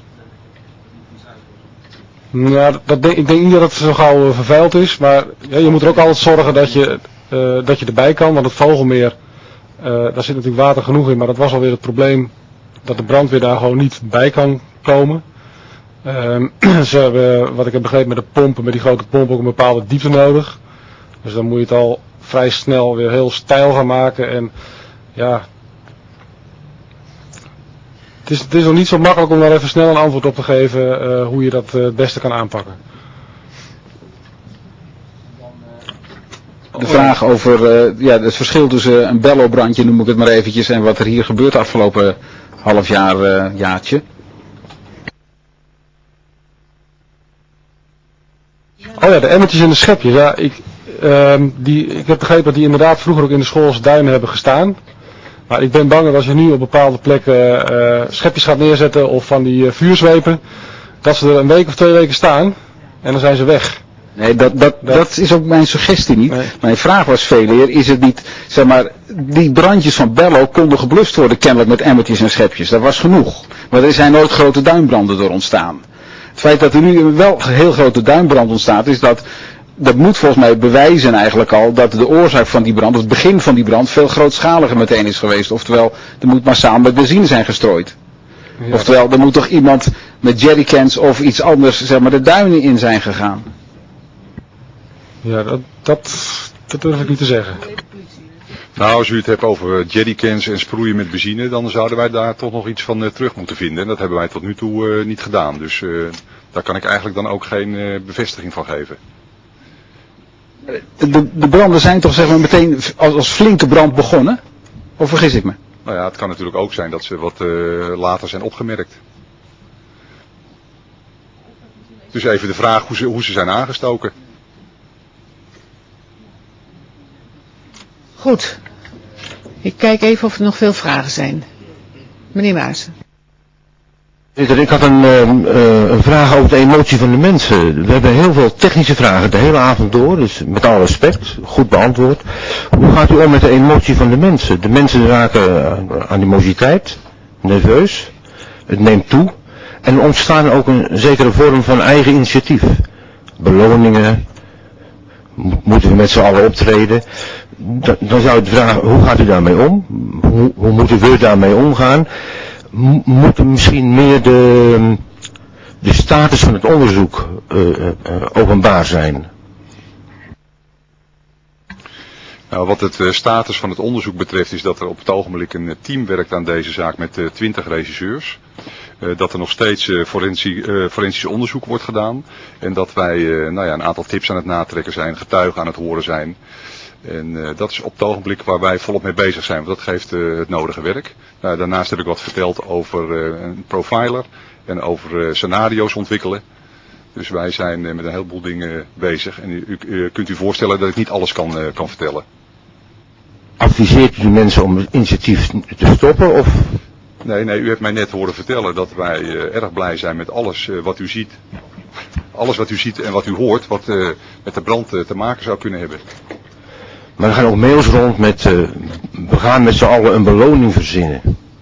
Nou, dat denk, ik denk niet dat het zo gauw uh, vervuild is, maar ja, je moet er ook altijd zorgen dat je, uh, dat je erbij kan, want het Vogelmeer, uh, daar zit natuurlijk water genoeg in, maar dat was alweer het probleem dat de brandweer daar gewoon niet bij kan komen. Uh, ze hebben, wat ik heb begrepen met de pompen, met die grote pompen ook een bepaalde diepte nodig. Dus dan moet je het al vrij snel weer heel steil gaan maken en ja... Het is, het is nog niet zo makkelijk om daar even snel een antwoord op te geven uh, hoe je dat uh, het beste kan aanpakken. De vraag over uh, ja, het verschil tussen een bellobrandje, noem ik het maar eventjes, en wat er hier gebeurt de afgelopen half jaar, uh, jaartje. Oh ja, de emmertjes en de schepjes. Ja, ik, uh, die, ik heb begrepen dat die inderdaad vroeger ook in de schoolse duinen hebben gestaan. Maar ik ben bang dat als je nu op bepaalde plekken uh, schepjes gaat neerzetten of van die uh, vuurzwepen, dat ze er een week of twee weken staan en dan zijn ze weg. Nee, dat, dat, dat, dat is ook mijn suggestie niet. Nee. Mijn vraag was veel eer, is het niet, zeg maar, die brandjes van Bello konden geblust worden kennelijk met emmertjes en schepjes. Dat was genoeg. Maar er zijn nooit grote duinbranden door ontstaan. Het feit dat er nu wel een heel grote duinbrand ontstaat, is dat, dat moet volgens mij bewijzen eigenlijk al, dat de oorzaak van die brand, of het begin van die brand, veel grootschaliger meteen is geweest. Oftewel, er moet massaal met benzine zijn gestrooid. Ja. Oftewel, er moet toch iemand met jerrycans of iets anders, zeg maar, de duinen in zijn gegaan. Ja, dat, dat, dat durf ik niet te zeggen. Nou, als u het hebt over jerrycans en sproeien met benzine, dan zouden wij daar toch nog iets van uh, terug moeten vinden. En dat hebben wij tot nu toe uh, niet gedaan. Dus uh, daar kan ik eigenlijk dan ook geen uh, bevestiging van geven. De, de branden zijn toch zeg maar meteen als, als flinke brand begonnen? Of vergis ik me? Nou ja, het kan natuurlijk ook zijn dat ze wat uh, later zijn opgemerkt. Dus even de vraag hoe ze, hoe ze zijn aangestoken. Goed. Ik kijk even of er nog veel vragen zijn. Meneer Maarsen. Ik had een, uh, een vraag over de emotie van de mensen. We hebben heel veel technische vragen de hele avond door, dus met alle respect, goed beantwoord. Hoe gaat u om met de emotie van de mensen? De mensen raken animositeit, nerveus, het neemt toe. En er ontstaan ook een zekere vorm van eigen initiatief. Beloningen, moeten we met z'n allen optreden. Dan, dan zou ik vragen, hoe gaat u daarmee om? Hoe, hoe moeten we daarmee omgaan? Moet misschien meer de, de status van het onderzoek uh, uh, openbaar zijn? Nou, wat het uh, status van het onderzoek betreft is dat er op het ogenblik een team werkt aan deze zaak met uh, twintig regisseurs. Uh, dat er nog steeds uh, forensie, uh, forensisch onderzoek wordt gedaan. En dat wij uh, nou ja, een aantal tips aan het natrekken zijn, getuigen aan het horen zijn. En uh, dat is op het ogenblik waar wij volop mee bezig zijn, want dat geeft uh, het nodige werk. Uh, daarnaast heb ik wat verteld over uh, een profiler en over uh, scenario's ontwikkelen. Dus wij zijn uh, met een heleboel dingen bezig. En u, u, u kunt u voorstellen dat ik niet alles kan, uh, kan vertellen. Adviseert u de mensen om het initiatief te stoppen? Of? Nee, nee, u hebt mij net horen vertellen dat wij uh, erg blij zijn met alles uh, wat u ziet. Alles wat u ziet en wat u hoort, wat uh, met de brand uh, te maken zou kunnen hebben. Maar er gaan ook mails rond met, uh, we gaan met z'n allen een beloning verzinnen.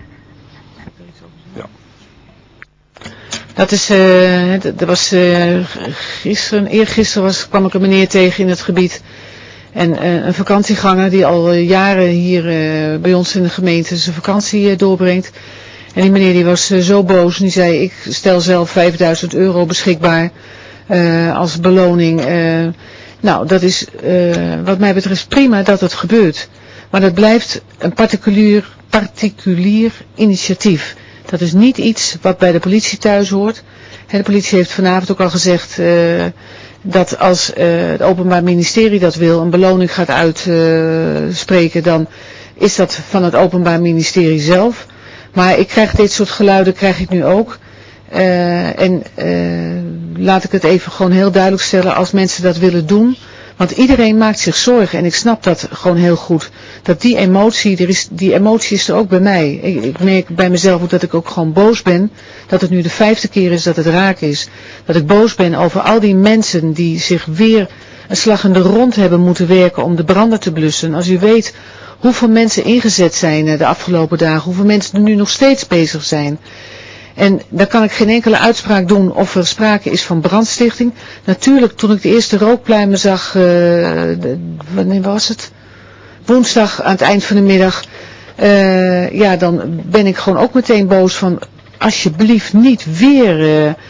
Ja. Dat is, uh, dat was uh, gisteren, eergisteren was, kwam ik een meneer tegen in het gebied. En uh, een vakantieganger die al uh, jaren hier uh, bij ons in de gemeente zijn vakantie uh, doorbrengt. En die meneer die was uh, zo boos en die zei, ik stel zelf vijfduizend euro beschikbaar uh, als beloning. Uh, Nou, dat is uh, wat mij betreft prima dat het gebeurt. Maar dat blijft een particulier, particulier initiatief. Dat is niet iets wat bij de politie thuis hoort. He, de politie heeft vanavond ook al gezegd uh, dat als uh, het Openbaar Ministerie dat wil, een beloning gaat uitspreken, uh, dan is dat van het Openbaar Ministerie zelf. Maar ik krijg dit soort geluiden, krijg ik nu ook. Uh, en uh, laat ik het even gewoon heel duidelijk stellen, als mensen dat willen doen, want iedereen maakt zich zorgen en ik snap dat gewoon heel goed, dat die emotie, er is, die emotie is er ook bij mij. Ik, ik merk bij mezelf ook dat ik ook gewoon boos ben, dat het nu de vijfde keer is dat het raak is, dat ik boos ben over al die mensen die zich weer een slag in de rond hebben moeten werken om de branden te blussen. Als u weet hoeveel mensen ingezet zijn de afgelopen dagen, hoeveel mensen er nu nog steeds bezig zijn. En dan kan ik geen enkele uitspraak doen of er sprake is van brandstichting. Natuurlijk, toen ik de eerste rookpluimen zag, uh, de, wanneer was het? Woensdag aan het eind van de middag. Uh, ja, dan ben ik gewoon ook meteen boos van, alsjeblieft niet weer. Uh,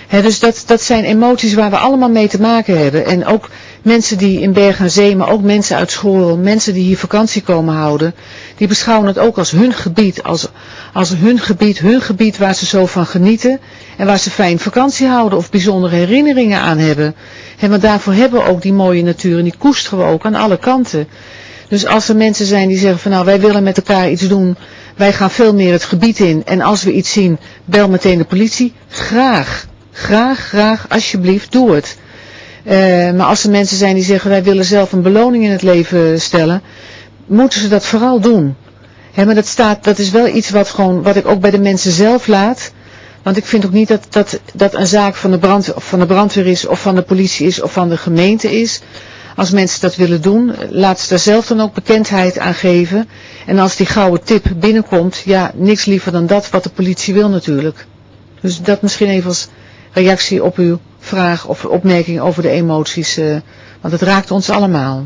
He, dus dat, dat zijn emoties waar we allemaal mee te maken hebben. En ook mensen die in Bergen aan Zee, maar ook mensen uit school, mensen die hier vakantie komen houden, die beschouwen het ook als hun gebied, als, als hun gebied, hun gebied waar ze zo van genieten en waar ze fijn vakantie houden of bijzondere herinneringen aan hebben. He, maar daarvoor hebben we ook die mooie natuur en die koesteren we ook aan alle kanten. Dus als er mensen zijn die zeggen van nou wij willen met elkaar iets doen, wij gaan veel meer het gebied in en als we iets zien, bel meteen de politie, graag. Graag, graag, alsjeblieft, doe het. Uh, maar als er mensen zijn die zeggen, wij willen zelf een beloning in het leven stellen, moeten ze dat vooral doen. He, maar dat, staat, dat is wel iets wat, gewoon, wat ik ook bij de mensen zelf laat. Want ik vind ook niet dat dat, dat een zaak van de, brand, of van de brandweer is, of van de politie is, of van de gemeente is. Als mensen dat willen doen, laat ze daar zelf dan ook bekendheid aan geven. En als die gouden tip binnenkomt, ja, niks liever dan dat wat de politie wil natuurlijk. Dus dat misschien even als reactie op uw vraag of opmerking over de emoties, uh, want het raakt ons allemaal.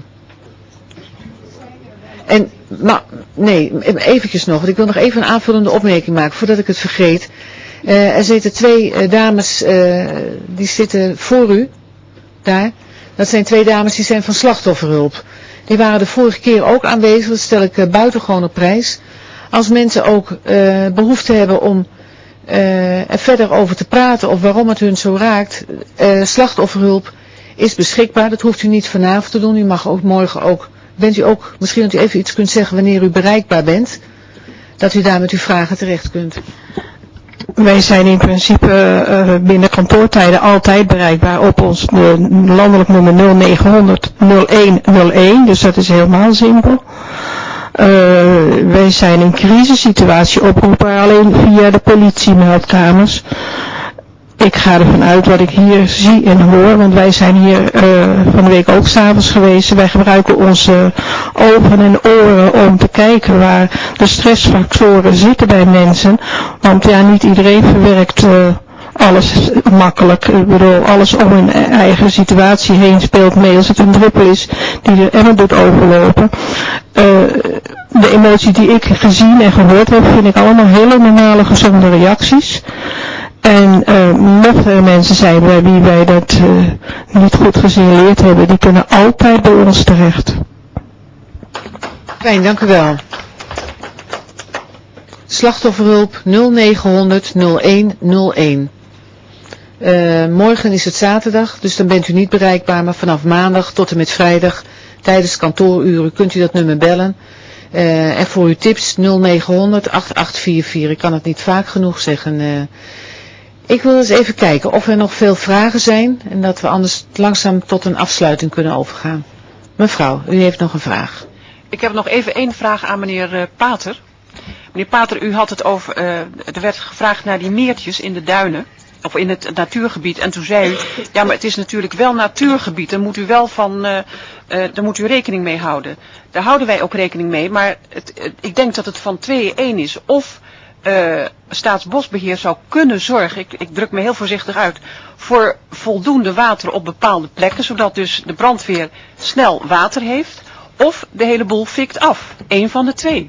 En, maar, nee, eventjes nog, want ik wil nog even een aanvullende opmerking maken voordat ik het vergeet. Uh, er zitten twee uh, dames, uh, die zitten voor u, daar. Dat zijn twee dames die zijn van slachtofferhulp. Die waren de vorige keer ook aanwezig, dat stel ik uh, buitengewoon op prijs. Als mensen ook uh, behoefte hebben om Uh, er verder over te praten of waarom het hun zo raakt, uh, slachtofferhulp is beschikbaar. Dat hoeft u niet vanavond te doen. U mag ook morgen ook, bent u ook, misschien dat u even iets kunt zeggen wanneer u bereikbaar bent, dat u daar met uw vragen terecht kunt. Wij zijn in principe uh, binnen kantoortijden altijd bereikbaar op ons uh, landelijk nummer nul negenhonderd nul één nul één, dus dat is helemaal simpel. Uh, wij zijn in crisissituatie oproepbaar alleen via de politiemeldkamers. Ik ga ervan uit wat ik hier zie en hoor, want wij zijn hier uh, van de week ook 's avonds geweest. Wij gebruiken onze ogen en oren om te kijken waar de stressfactoren zitten bij mensen. Want ja, niet iedereen verwerkt uh, alles makkelijk. Ik bedoel, alles om hun eigen situatie heen speelt mee als het een druppel is die de emmer doet overlopen. Uh, de emotie die ik gezien en gehoord heb, vind ik allemaal hele normale, gezonde reacties. En uh, mochten er mensen zijn bij wie wij dat uh, niet goed gesignaleerd hebben, die kunnen altijd bij ons terecht. Fijn, dank u wel. Slachtofferhulp nul negenhonderd nul één nul één. Uh, morgen is het zaterdag, dus dan bent u niet bereikbaar, maar vanaf maandag tot en met vrijdag tijdens kantooruren kunt u dat nummer bellen. Uh, en voor uw tips nul negenhonderd acht acht vier vier. Ik kan het niet vaak genoeg zeggen. Uh, ik wil eens even kijken of er nog veel vragen zijn en dat we anders langzaam tot een afsluiting kunnen overgaan. Mevrouw, u heeft nog een vraag. Ik heb nog even één vraag aan meneer uh, Pater. Meneer Pater, u had het over, uh, er werd gevraagd naar die meertjes in de duinen. Of in het natuurgebied. En toen zei u, ja maar het is natuurlijk wel natuurgebied. Daar moet u wel van, uh, uh, daar moet u rekening mee houden. Daar houden wij ook rekening mee. Maar het, uh, ik denk dat het van twee één is. Of uh, Staatsbosbeheer zou kunnen zorgen, ik, ik druk me heel voorzichtig uit, voor voldoende water op bepaalde plekken. Zodat dus de brandweer snel water heeft. Of de hele boel fikt af. Eén van de twee.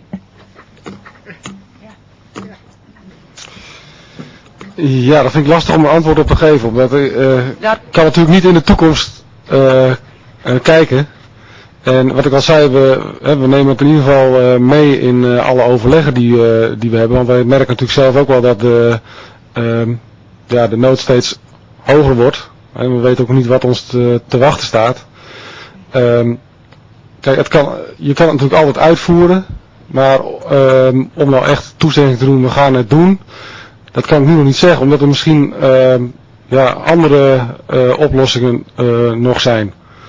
Ja, dat vind ik lastig om een antwoord op te geven. Omdat uh, ik ja. kan natuurlijk niet in de toekomst uh, uh, kijken. En wat ik al zei, we, uh, we nemen het in ieder geval uh, mee in uh, alle overleggen die, uh, die we hebben. Want wij merken natuurlijk zelf ook wel dat de, uh, ja, de nood steeds hoger wordt. En we weten ook niet wat ons te, te wachten staat. Um, kijk, het kan, je kan het natuurlijk altijd uitvoeren. Maar um, om nou echt toezegging te doen, we gaan het doen. Dat kan ik nu nog niet zeggen, omdat er misschien uh, ja, andere uh, oplossingen uh, nog zijn.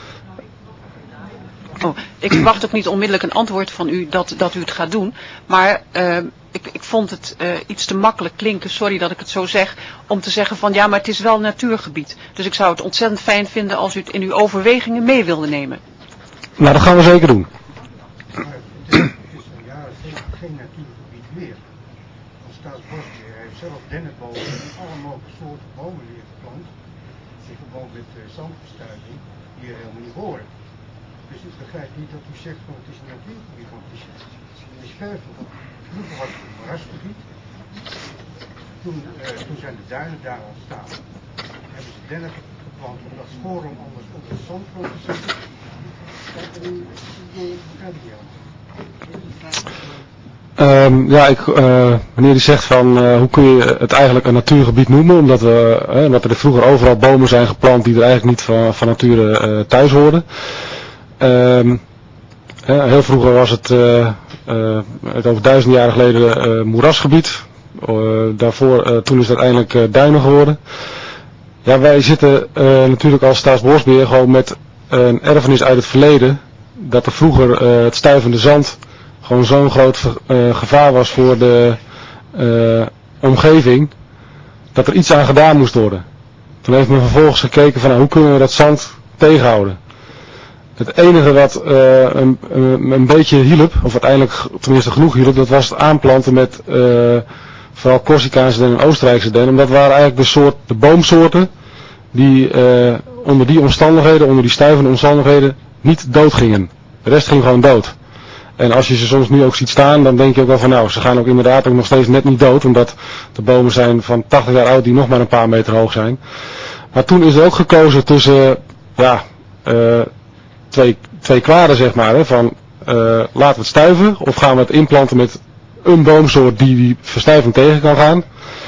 Oh, ik verwacht ook niet onmiddellijk een antwoord van u dat, dat u het gaat doen. Maar uh, ik, ik vond het uh, iets te makkelijk klinken, sorry dat ik het zo zeg, om te zeggen van ja, maar het is wel natuurgebied. Dus ik zou het ontzettend fijn vinden als u het in uw overwegingen mee wilde nemen. Nou, dat gaan we zeker doen. Zelf dennenbomen en alle mogelijke soorten bomen weer geplant in verband met uh, zandverstuiving die er helemaal niet horen. Dus ik begrijp niet dat u zegt van het is een natuurgebied, want het is, het is verf. Vroeger was het een moerasgebied, toen, uh, toen zijn de duinen daar ontstaan. dennen geplant om dat sporen anders op de zandgrond te zetten. Hoe begrijp ik die Um, ja, ik, uh, meneer die zegt van uh, hoe kun je het eigenlijk een natuurgebied noemen, omdat, we, uh, omdat er vroeger overal bomen zijn geplant die er eigenlijk niet van, van nature uh, thuis hoorden. Um, uh, heel vroeger was het, uh, uh, het over duizend jaar geleden uh, moerasgebied. Uh, daarvoor, uh, toen is het uiteindelijk uh, duinen geworden. Ja, wij zitten uh, natuurlijk als Staatsbosbeheer gewoon met een erfenis uit het verleden, dat er vroeger uh, het stuivende zand gewoon zo'n groot uh, gevaar was voor de uh, omgeving, dat er iets aan gedaan moest worden. Toen heeft men vervolgens gekeken van nou, hoe kunnen we dat zand tegenhouden. Het enige wat uh, een, een, een beetje hielp, of uiteindelijk tenminste genoeg hielp, dat was het aanplanten met uh, vooral Corsicaanse den en Oostenrijkse den. Omdat waren eigenlijk de, soort, de boomsoorten die uh, onder die omstandigheden, onder die stuivende omstandigheden, niet doodgingen. De rest ging gewoon dood. En als je ze soms nu ook ziet staan, dan denk je ook wel van nou, ze gaan ook inderdaad ook nog steeds net niet dood. Omdat de bomen zijn van tachtig jaar oud die nog maar een paar meter hoog zijn. Maar toen is er ook gekozen tussen, ja, uh, twee, twee kwaden zeg maar. Hè, van uh, laten we het stuiven of gaan we het inplanten met een boomsoort die die verstuiving tegen kan gaan.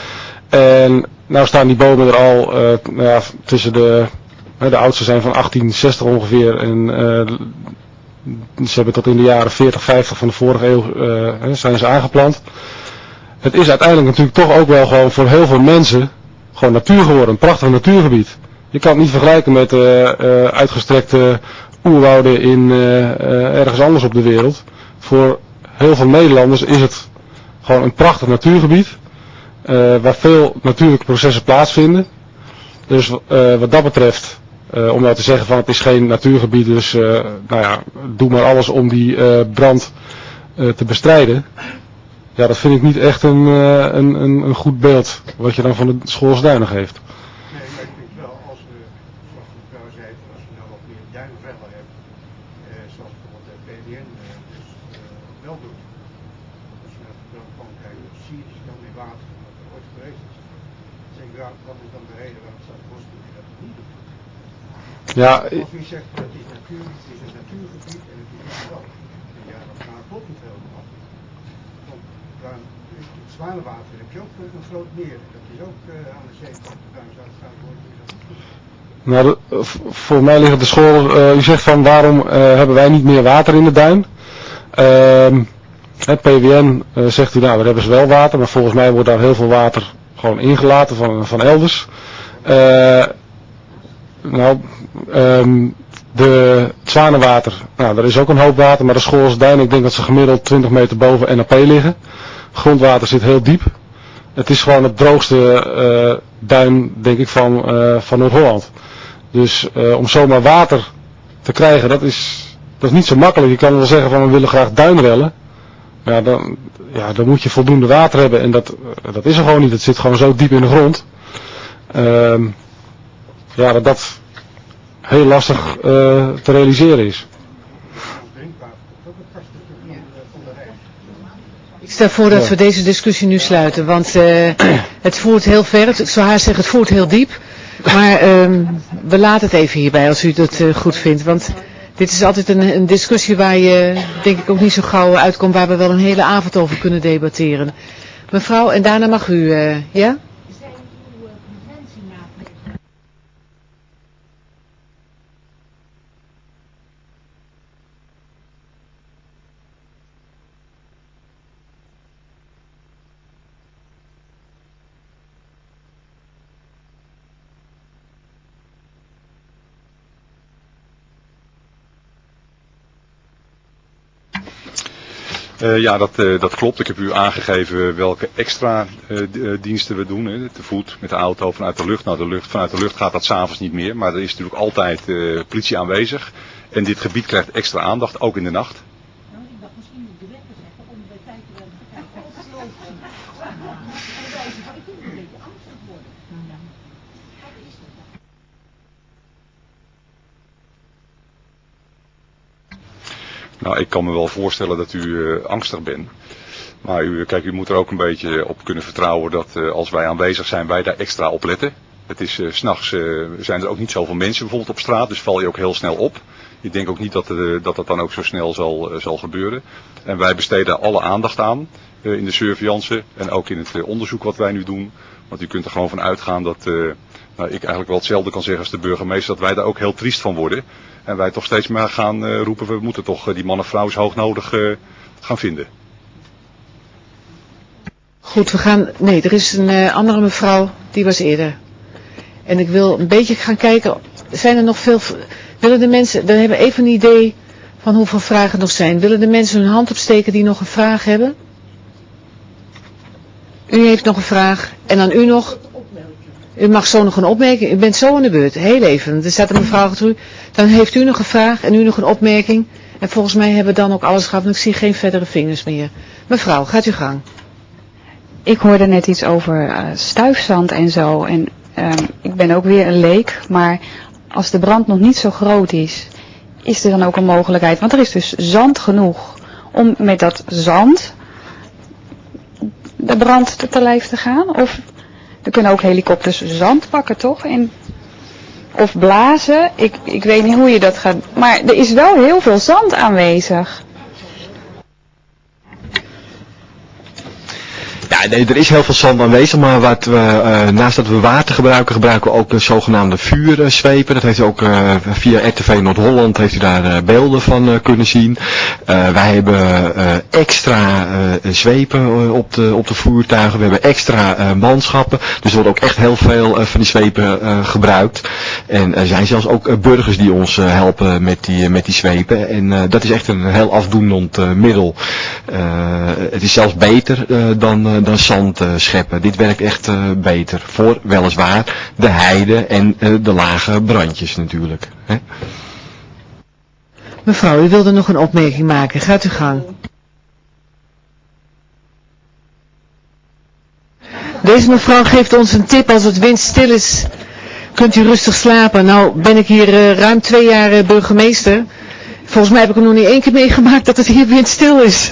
En nou staan die bomen er al uh, nou ja, tussen de, uh, de oudste zijn van achttien zestig ongeveer en uh, ze hebben tot in de jaren veertig, vijftig van de vorige eeuw uh, zijn ze aangeplant. Het is uiteindelijk natuurlijk toch ook wel gewoon voor heel veel mensen gewoon natuur geworden, een prachtig natuurgebied. Je kan het niet vergelijken met uh, uh, uitgestrekte oerwouden in uh, uh, ergens anders op de wereld. Voor heel veel Nederlanders is het gewoon een prachtig natuurgebied, uh, waar veel natuurlijke processen plaatsvinden. Dus uh, wat dat betreft, Uh, om nou te zeggen van het is geen natuurgebied, dus uh, nou ja, doe maar alles om die uh, brand uh, te bestrijden. Ja, dat vind ik niet echt een, uh, een, een, een goed beeld wat je dan van de Schoolse Duinen geeft. Nee, maar ik vind wel, als we, zoals mevrouw zei, als we nou wat meer duinvellen hebben, uh, zoals bijvoorbeeld de P W N uh, dus uh, wel doet. Als je naar de brand kan kijken, dan zie je dus dan weer water, wat er ooit geweest is. Dan denk ik, ja, wat is dan de reden waarom Staatsbosbeheer dat niet doet? Ja, als u zegt dat het is, natuur, het is een natuurgebied en het is niet wel. Ja, dat gaat klopt niet helemaal. Want daar, het Zwanenwater heb je ook een groot meer. Dat is ook uh, aan de zee. Daar zou het gaan worden. Nou, de, voor mij liggen de school, uh, u zegt van waarom uh, hebben wij niet meer water in de duin? Uh, het P W N uh, zegt u nou, we hebben ze wel water, maar volgens mij wordt daar heel veel water gewoon ingelaten van, van elders. Uh, nou, um, de Zwanenwater, nou, daar is ook een hoop water, maar de Schoolse Duinen, ik denk dat ze gemiddeld twintig meter boven N A P liggen. Grondwater zit heel diep. Het is gewoon het droogste uh, duin, denk ik, van, uh, van Noord-Holland. Dus uh, om zomaar water te krijgen, dat is, dat is niet zo makkelijk. Je kan wel zeggen van we willen graag duinrellen. Ja, dan, ja, dan moet je voldoende water hebben en dat, uh, dat is er gewoon niet. Het zit gewoon zo diep in de grond. Uh, ja, dat dat heel lastig uh, te realiseren is. Ik stel voor dat we deze discussie nu sluiten, want uh, het voert heel ver. Ik zou haar zeggen, het voert heel diep. Maar uh, we laten het even hierbij als u dat uh, goed vindt. Want dit is altijd een, een discussie waar je denk ik ook niet zo gauw uitkomt, waar we wel een hele avond over kunnen debatteren. Mevrouw, en daarna mag u, uh, ja? Uh, ja, dat, uh, dat klopt. Ik heb u aangegeven welke extra uh, diensten we doen. Hè. Te voet, met de auto, vanuit de lucht. Nou, de lucht, vanuit de lucht gaat dat 's avonds niet meer. Maar er is natuurlijk altijd uh, politie aanwezig. En dit gebied krijgt extra aandacht, ook in de nacht. Nou, ik dacht misschien moet ik de wekker zeggen om bij tijd te werken. Kijk, alles loopt. En dan ik vind het een beetje angstig worden. Wat is dat dan? Nou, ik kan me wel voorstellen dat u uh, angstig bent. Maar u, kijk, u moet er ook een beetje op kunnen vertrouwen dat uh, als wij aanwezig zijn, wij daar extra op letten. Het is, uh, 's nachts uh, zijn er ook niet zoveel mensen bijvoorbeeld op straat, dus val je ook heel snel op. Ik denk ook niet dat uh, dat, dat dan ook zo snel zal, uh, zal gebeuren. En wij besteden alle aandacht aan uh, in de surveillance en ook in het uh, onderzoek wat wij nu doen. Want u kunt er gewoon van uitgaan dat uh, nou, ik eigenlijk wel hetzelfde kan zeggen als de burgemeester, dat wij daar ook heel triest van worden. En wij toch steeds maar gaan uh, roepen, we moeten toch uh, die man en vrouw is hoog nodig uh, gaan vinden. Goed, we gaan... Nee, er is een uh, andere mevrouw, die was eerder. En ik wil een beetje gaan kijken, zijn er nog veel... Willen de mensen... Dan hebben we even een idee van hoeveel vragen er nog zijn. Willen de mensen hun hand opsteken die nog een vraag hebben? U heeft nog een vraag. En dan u nog... U mag zo nog een opmerking. U bent zo aan de beurt. Heel even. Er staat een mevrouw achter u. Dan heeft u nog een vraag en u nog een opmerking. En volgens mij hebben we dan ook alles gehad. Want ik zie geen verdere vingers meer. Mevrouw, gaat uw gang. Ik hoorde net iets over uh, stuifzand en zo. En uh, ik ben ook weer een leek. Maar als de brand nog niet zo groot is, is er dan ook een mogelijkheid. Want er is dus zand genoeg om met dat zand de brand te, te lijf te gaan. Of er kunnen ook helikopters zand pakken, toch? En, of blazen. Ik, ik weet niet hoe je dat gaat. Maar er is wel heel veel zand aanwezig. Ja, nee, er is heel veel zand aanwezig, maar wat we, uh, naast dat we water gebruiken, gebruiken we ook uh, zogenaamde vuurzwepen. Dat heeft u ook uh, via R T V Noord-Holland, heeft u daar uh, beelden van uh, kunnen zien. Uh, wij hebben uh, extra uh, zwepen uh, op, de, op de voertuigen, we hebben extra uh, manschappen. Dus er wordt ook echt heel veel uh, van die zwepen uh, gebruikt. En er zijn zelfs ook uh, burgers die ons uh, helpen met die, uh, met die zwepen. En uh, dat is echt een heel afdoendend uh, middel. Uh, het is zelfs beter uh, dan... Uh, dan zand uh, scheppen. Dit werkt echt uh, beter. Voor weliswaar de heide en uh, de lage brandjes natuurlijk. Hè? Mevrouw, u wilde nog een opmerking maken. Gaat uw gang. Deze mevrouw geeft ons een tip. Als het windstil is, kunt u rustig slapen. Nou ben ik hier uh, ruim twee jaar uh, burgemeester. Volgens mij heb ik er nog niet één keer meegemaakt dat het hier windstil is.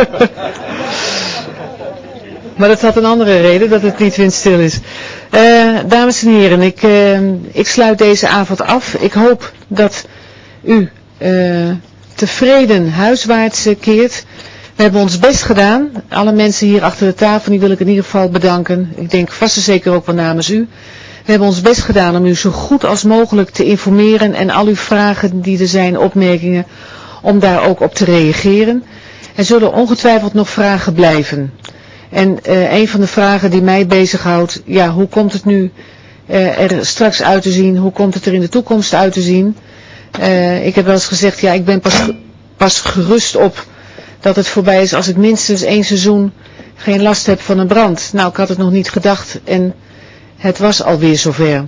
Maar dat had een andere reden, dat het niet windstil is. Uh, dames en heren, ik, uh, ik sluit deze avond af. Ik hoop dat u uh, tevreden huiswaarts uh, keert. We hebben ons best gedaan. Alle mensen hier achter de tafel, die wil ik in ieder geval bedanken. Ik denk vast en zeker ook wel namens u. We hebben ons best gedaan om u zo goed als mogelijk te informeren. En al uw vragen die er zijn, opmerkingen, om daar ook op te reageren. Er zullen ongetwijfeld nog vragen blijven. En uh, een van de vragen die mij bezighoudt, ja, hoe komt het nu uh, er straks uit te zien? Hoe komt het er in de toekomst uit te zien? Uh, ik heb wel eens gezegd, ja, ik ben pas, pas gerust op dat het voorbij is als ik minstens één seizoen geen last heb van een brand. Nou, ik had het nog niet gedacht en het was alweer zover.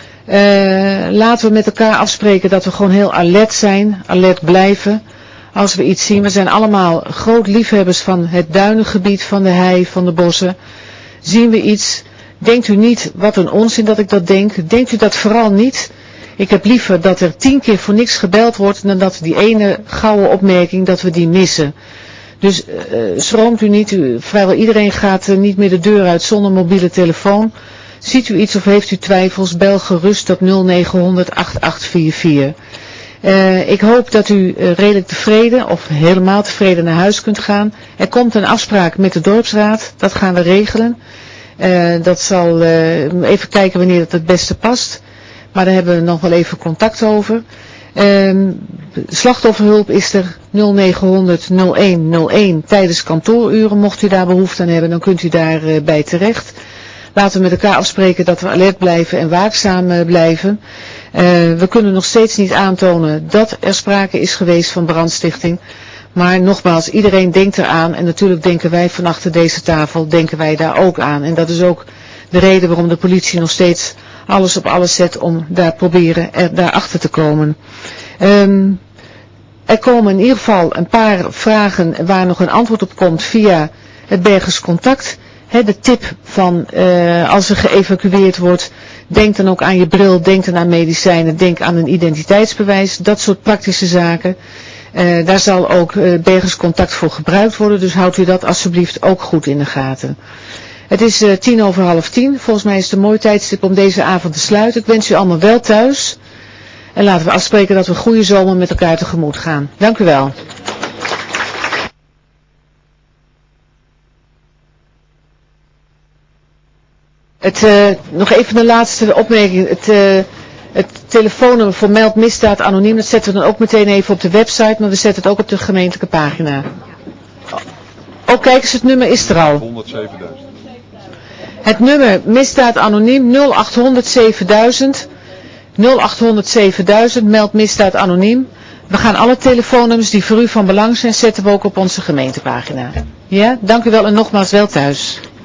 Uh, laten we met elkaar afspreken dat we gewoon heel alert zijn, alert blijven. Als we iets zien, we zijn allemaal groot liefhebbers van het duinengebied, van de hei, van de bossen. Zien we iets, denkt u niet, wat een onzin dat ik dat denk. Denkt u dat vooral niet. Ik heb liever dat er tien keer voor niks gebeld wordt, dan dat die ene gouden opmerking, dat we die missen. Dus uh, schroomt u niet, u, vrijwel iedereen gaat uh, niet meer de deur uit zonder mobiele telefoon. Ziet u iets of heeft u twijfels, bel gerust op nul negen honderd acht acht vier vier. Uh, ik hoop dat u uh, redelijk tevreden of helemaal tevreden naar huis kunt gaan. Er komt een afspraak met de dorpsraad, dat gaan we regelen. Uh, dat zal uh, even kijken wanneer het het beste past. Maar daar hebben we nog wel even contact over. Uh, slachtofferhulp is er nul negen honderd nul een nul een tijdens kantooruren. Mocht u daar behoefte aan hebben, dan kunt u daarbij uh, bij terecht. Laten we met elkaar afspreken dat we alert blijven en waakzaam uh, blijven. Uh, we kunnen nog steeds niet aantonen dat er sprake is geweest van brandstichting. Maar nogmaals, iedereen denkt eraan. En natuurlijk denken wij van achter deze tafel, denken wij daar ook aan. En dat is ook de reden waarom de politie nog steeds alles op alles zet om daar proberen er daarachter te komen. Um, er komen in ieder geval een paar vragen waar nog een antwoord op komt via het Bergers Contact. He, de tip van uh, als er geëvacueerd wordt, denk dan ook aan je bril, denk dan aan medicijnen, denk aan een identiteitsbewijs, dat soort praktische zaken. Uh, daar zal ook uh, Bergers Contact voor gebruikt worden, dus houdt u dat alsjeblieft ook goed in de gaten. Het is uh, tien over half tien. Volgens mij is het een mooi tijdstip om deze avond te sluiten. Ik wens u allemaal wel thuis. En laten we afspreken dat we een goede zomer met elkaar tegemoet gaan. Dank u wel. Het, uh, nog even de laatste opmerking. Het, uh, het telefoonnummer voor Meld Misdaad Anoniem, dat zetten we dan ook meteen even op de website, maar we zetten het ook op de gemeentelijke pagina. Oh, kijk eens, het nummer is er al. honderdzevenduizend. Het nummer Misdaad Anoniem nul achthonderd zevenduizend. nul achthonderd zevenduizend, Meld Misdaad Anoniem. We gaan alle telefoonnummers die voor u van belang zijn, zetten we ook op onze gemeentepagina. Ja, dank u wel en nogmaals wel thuis.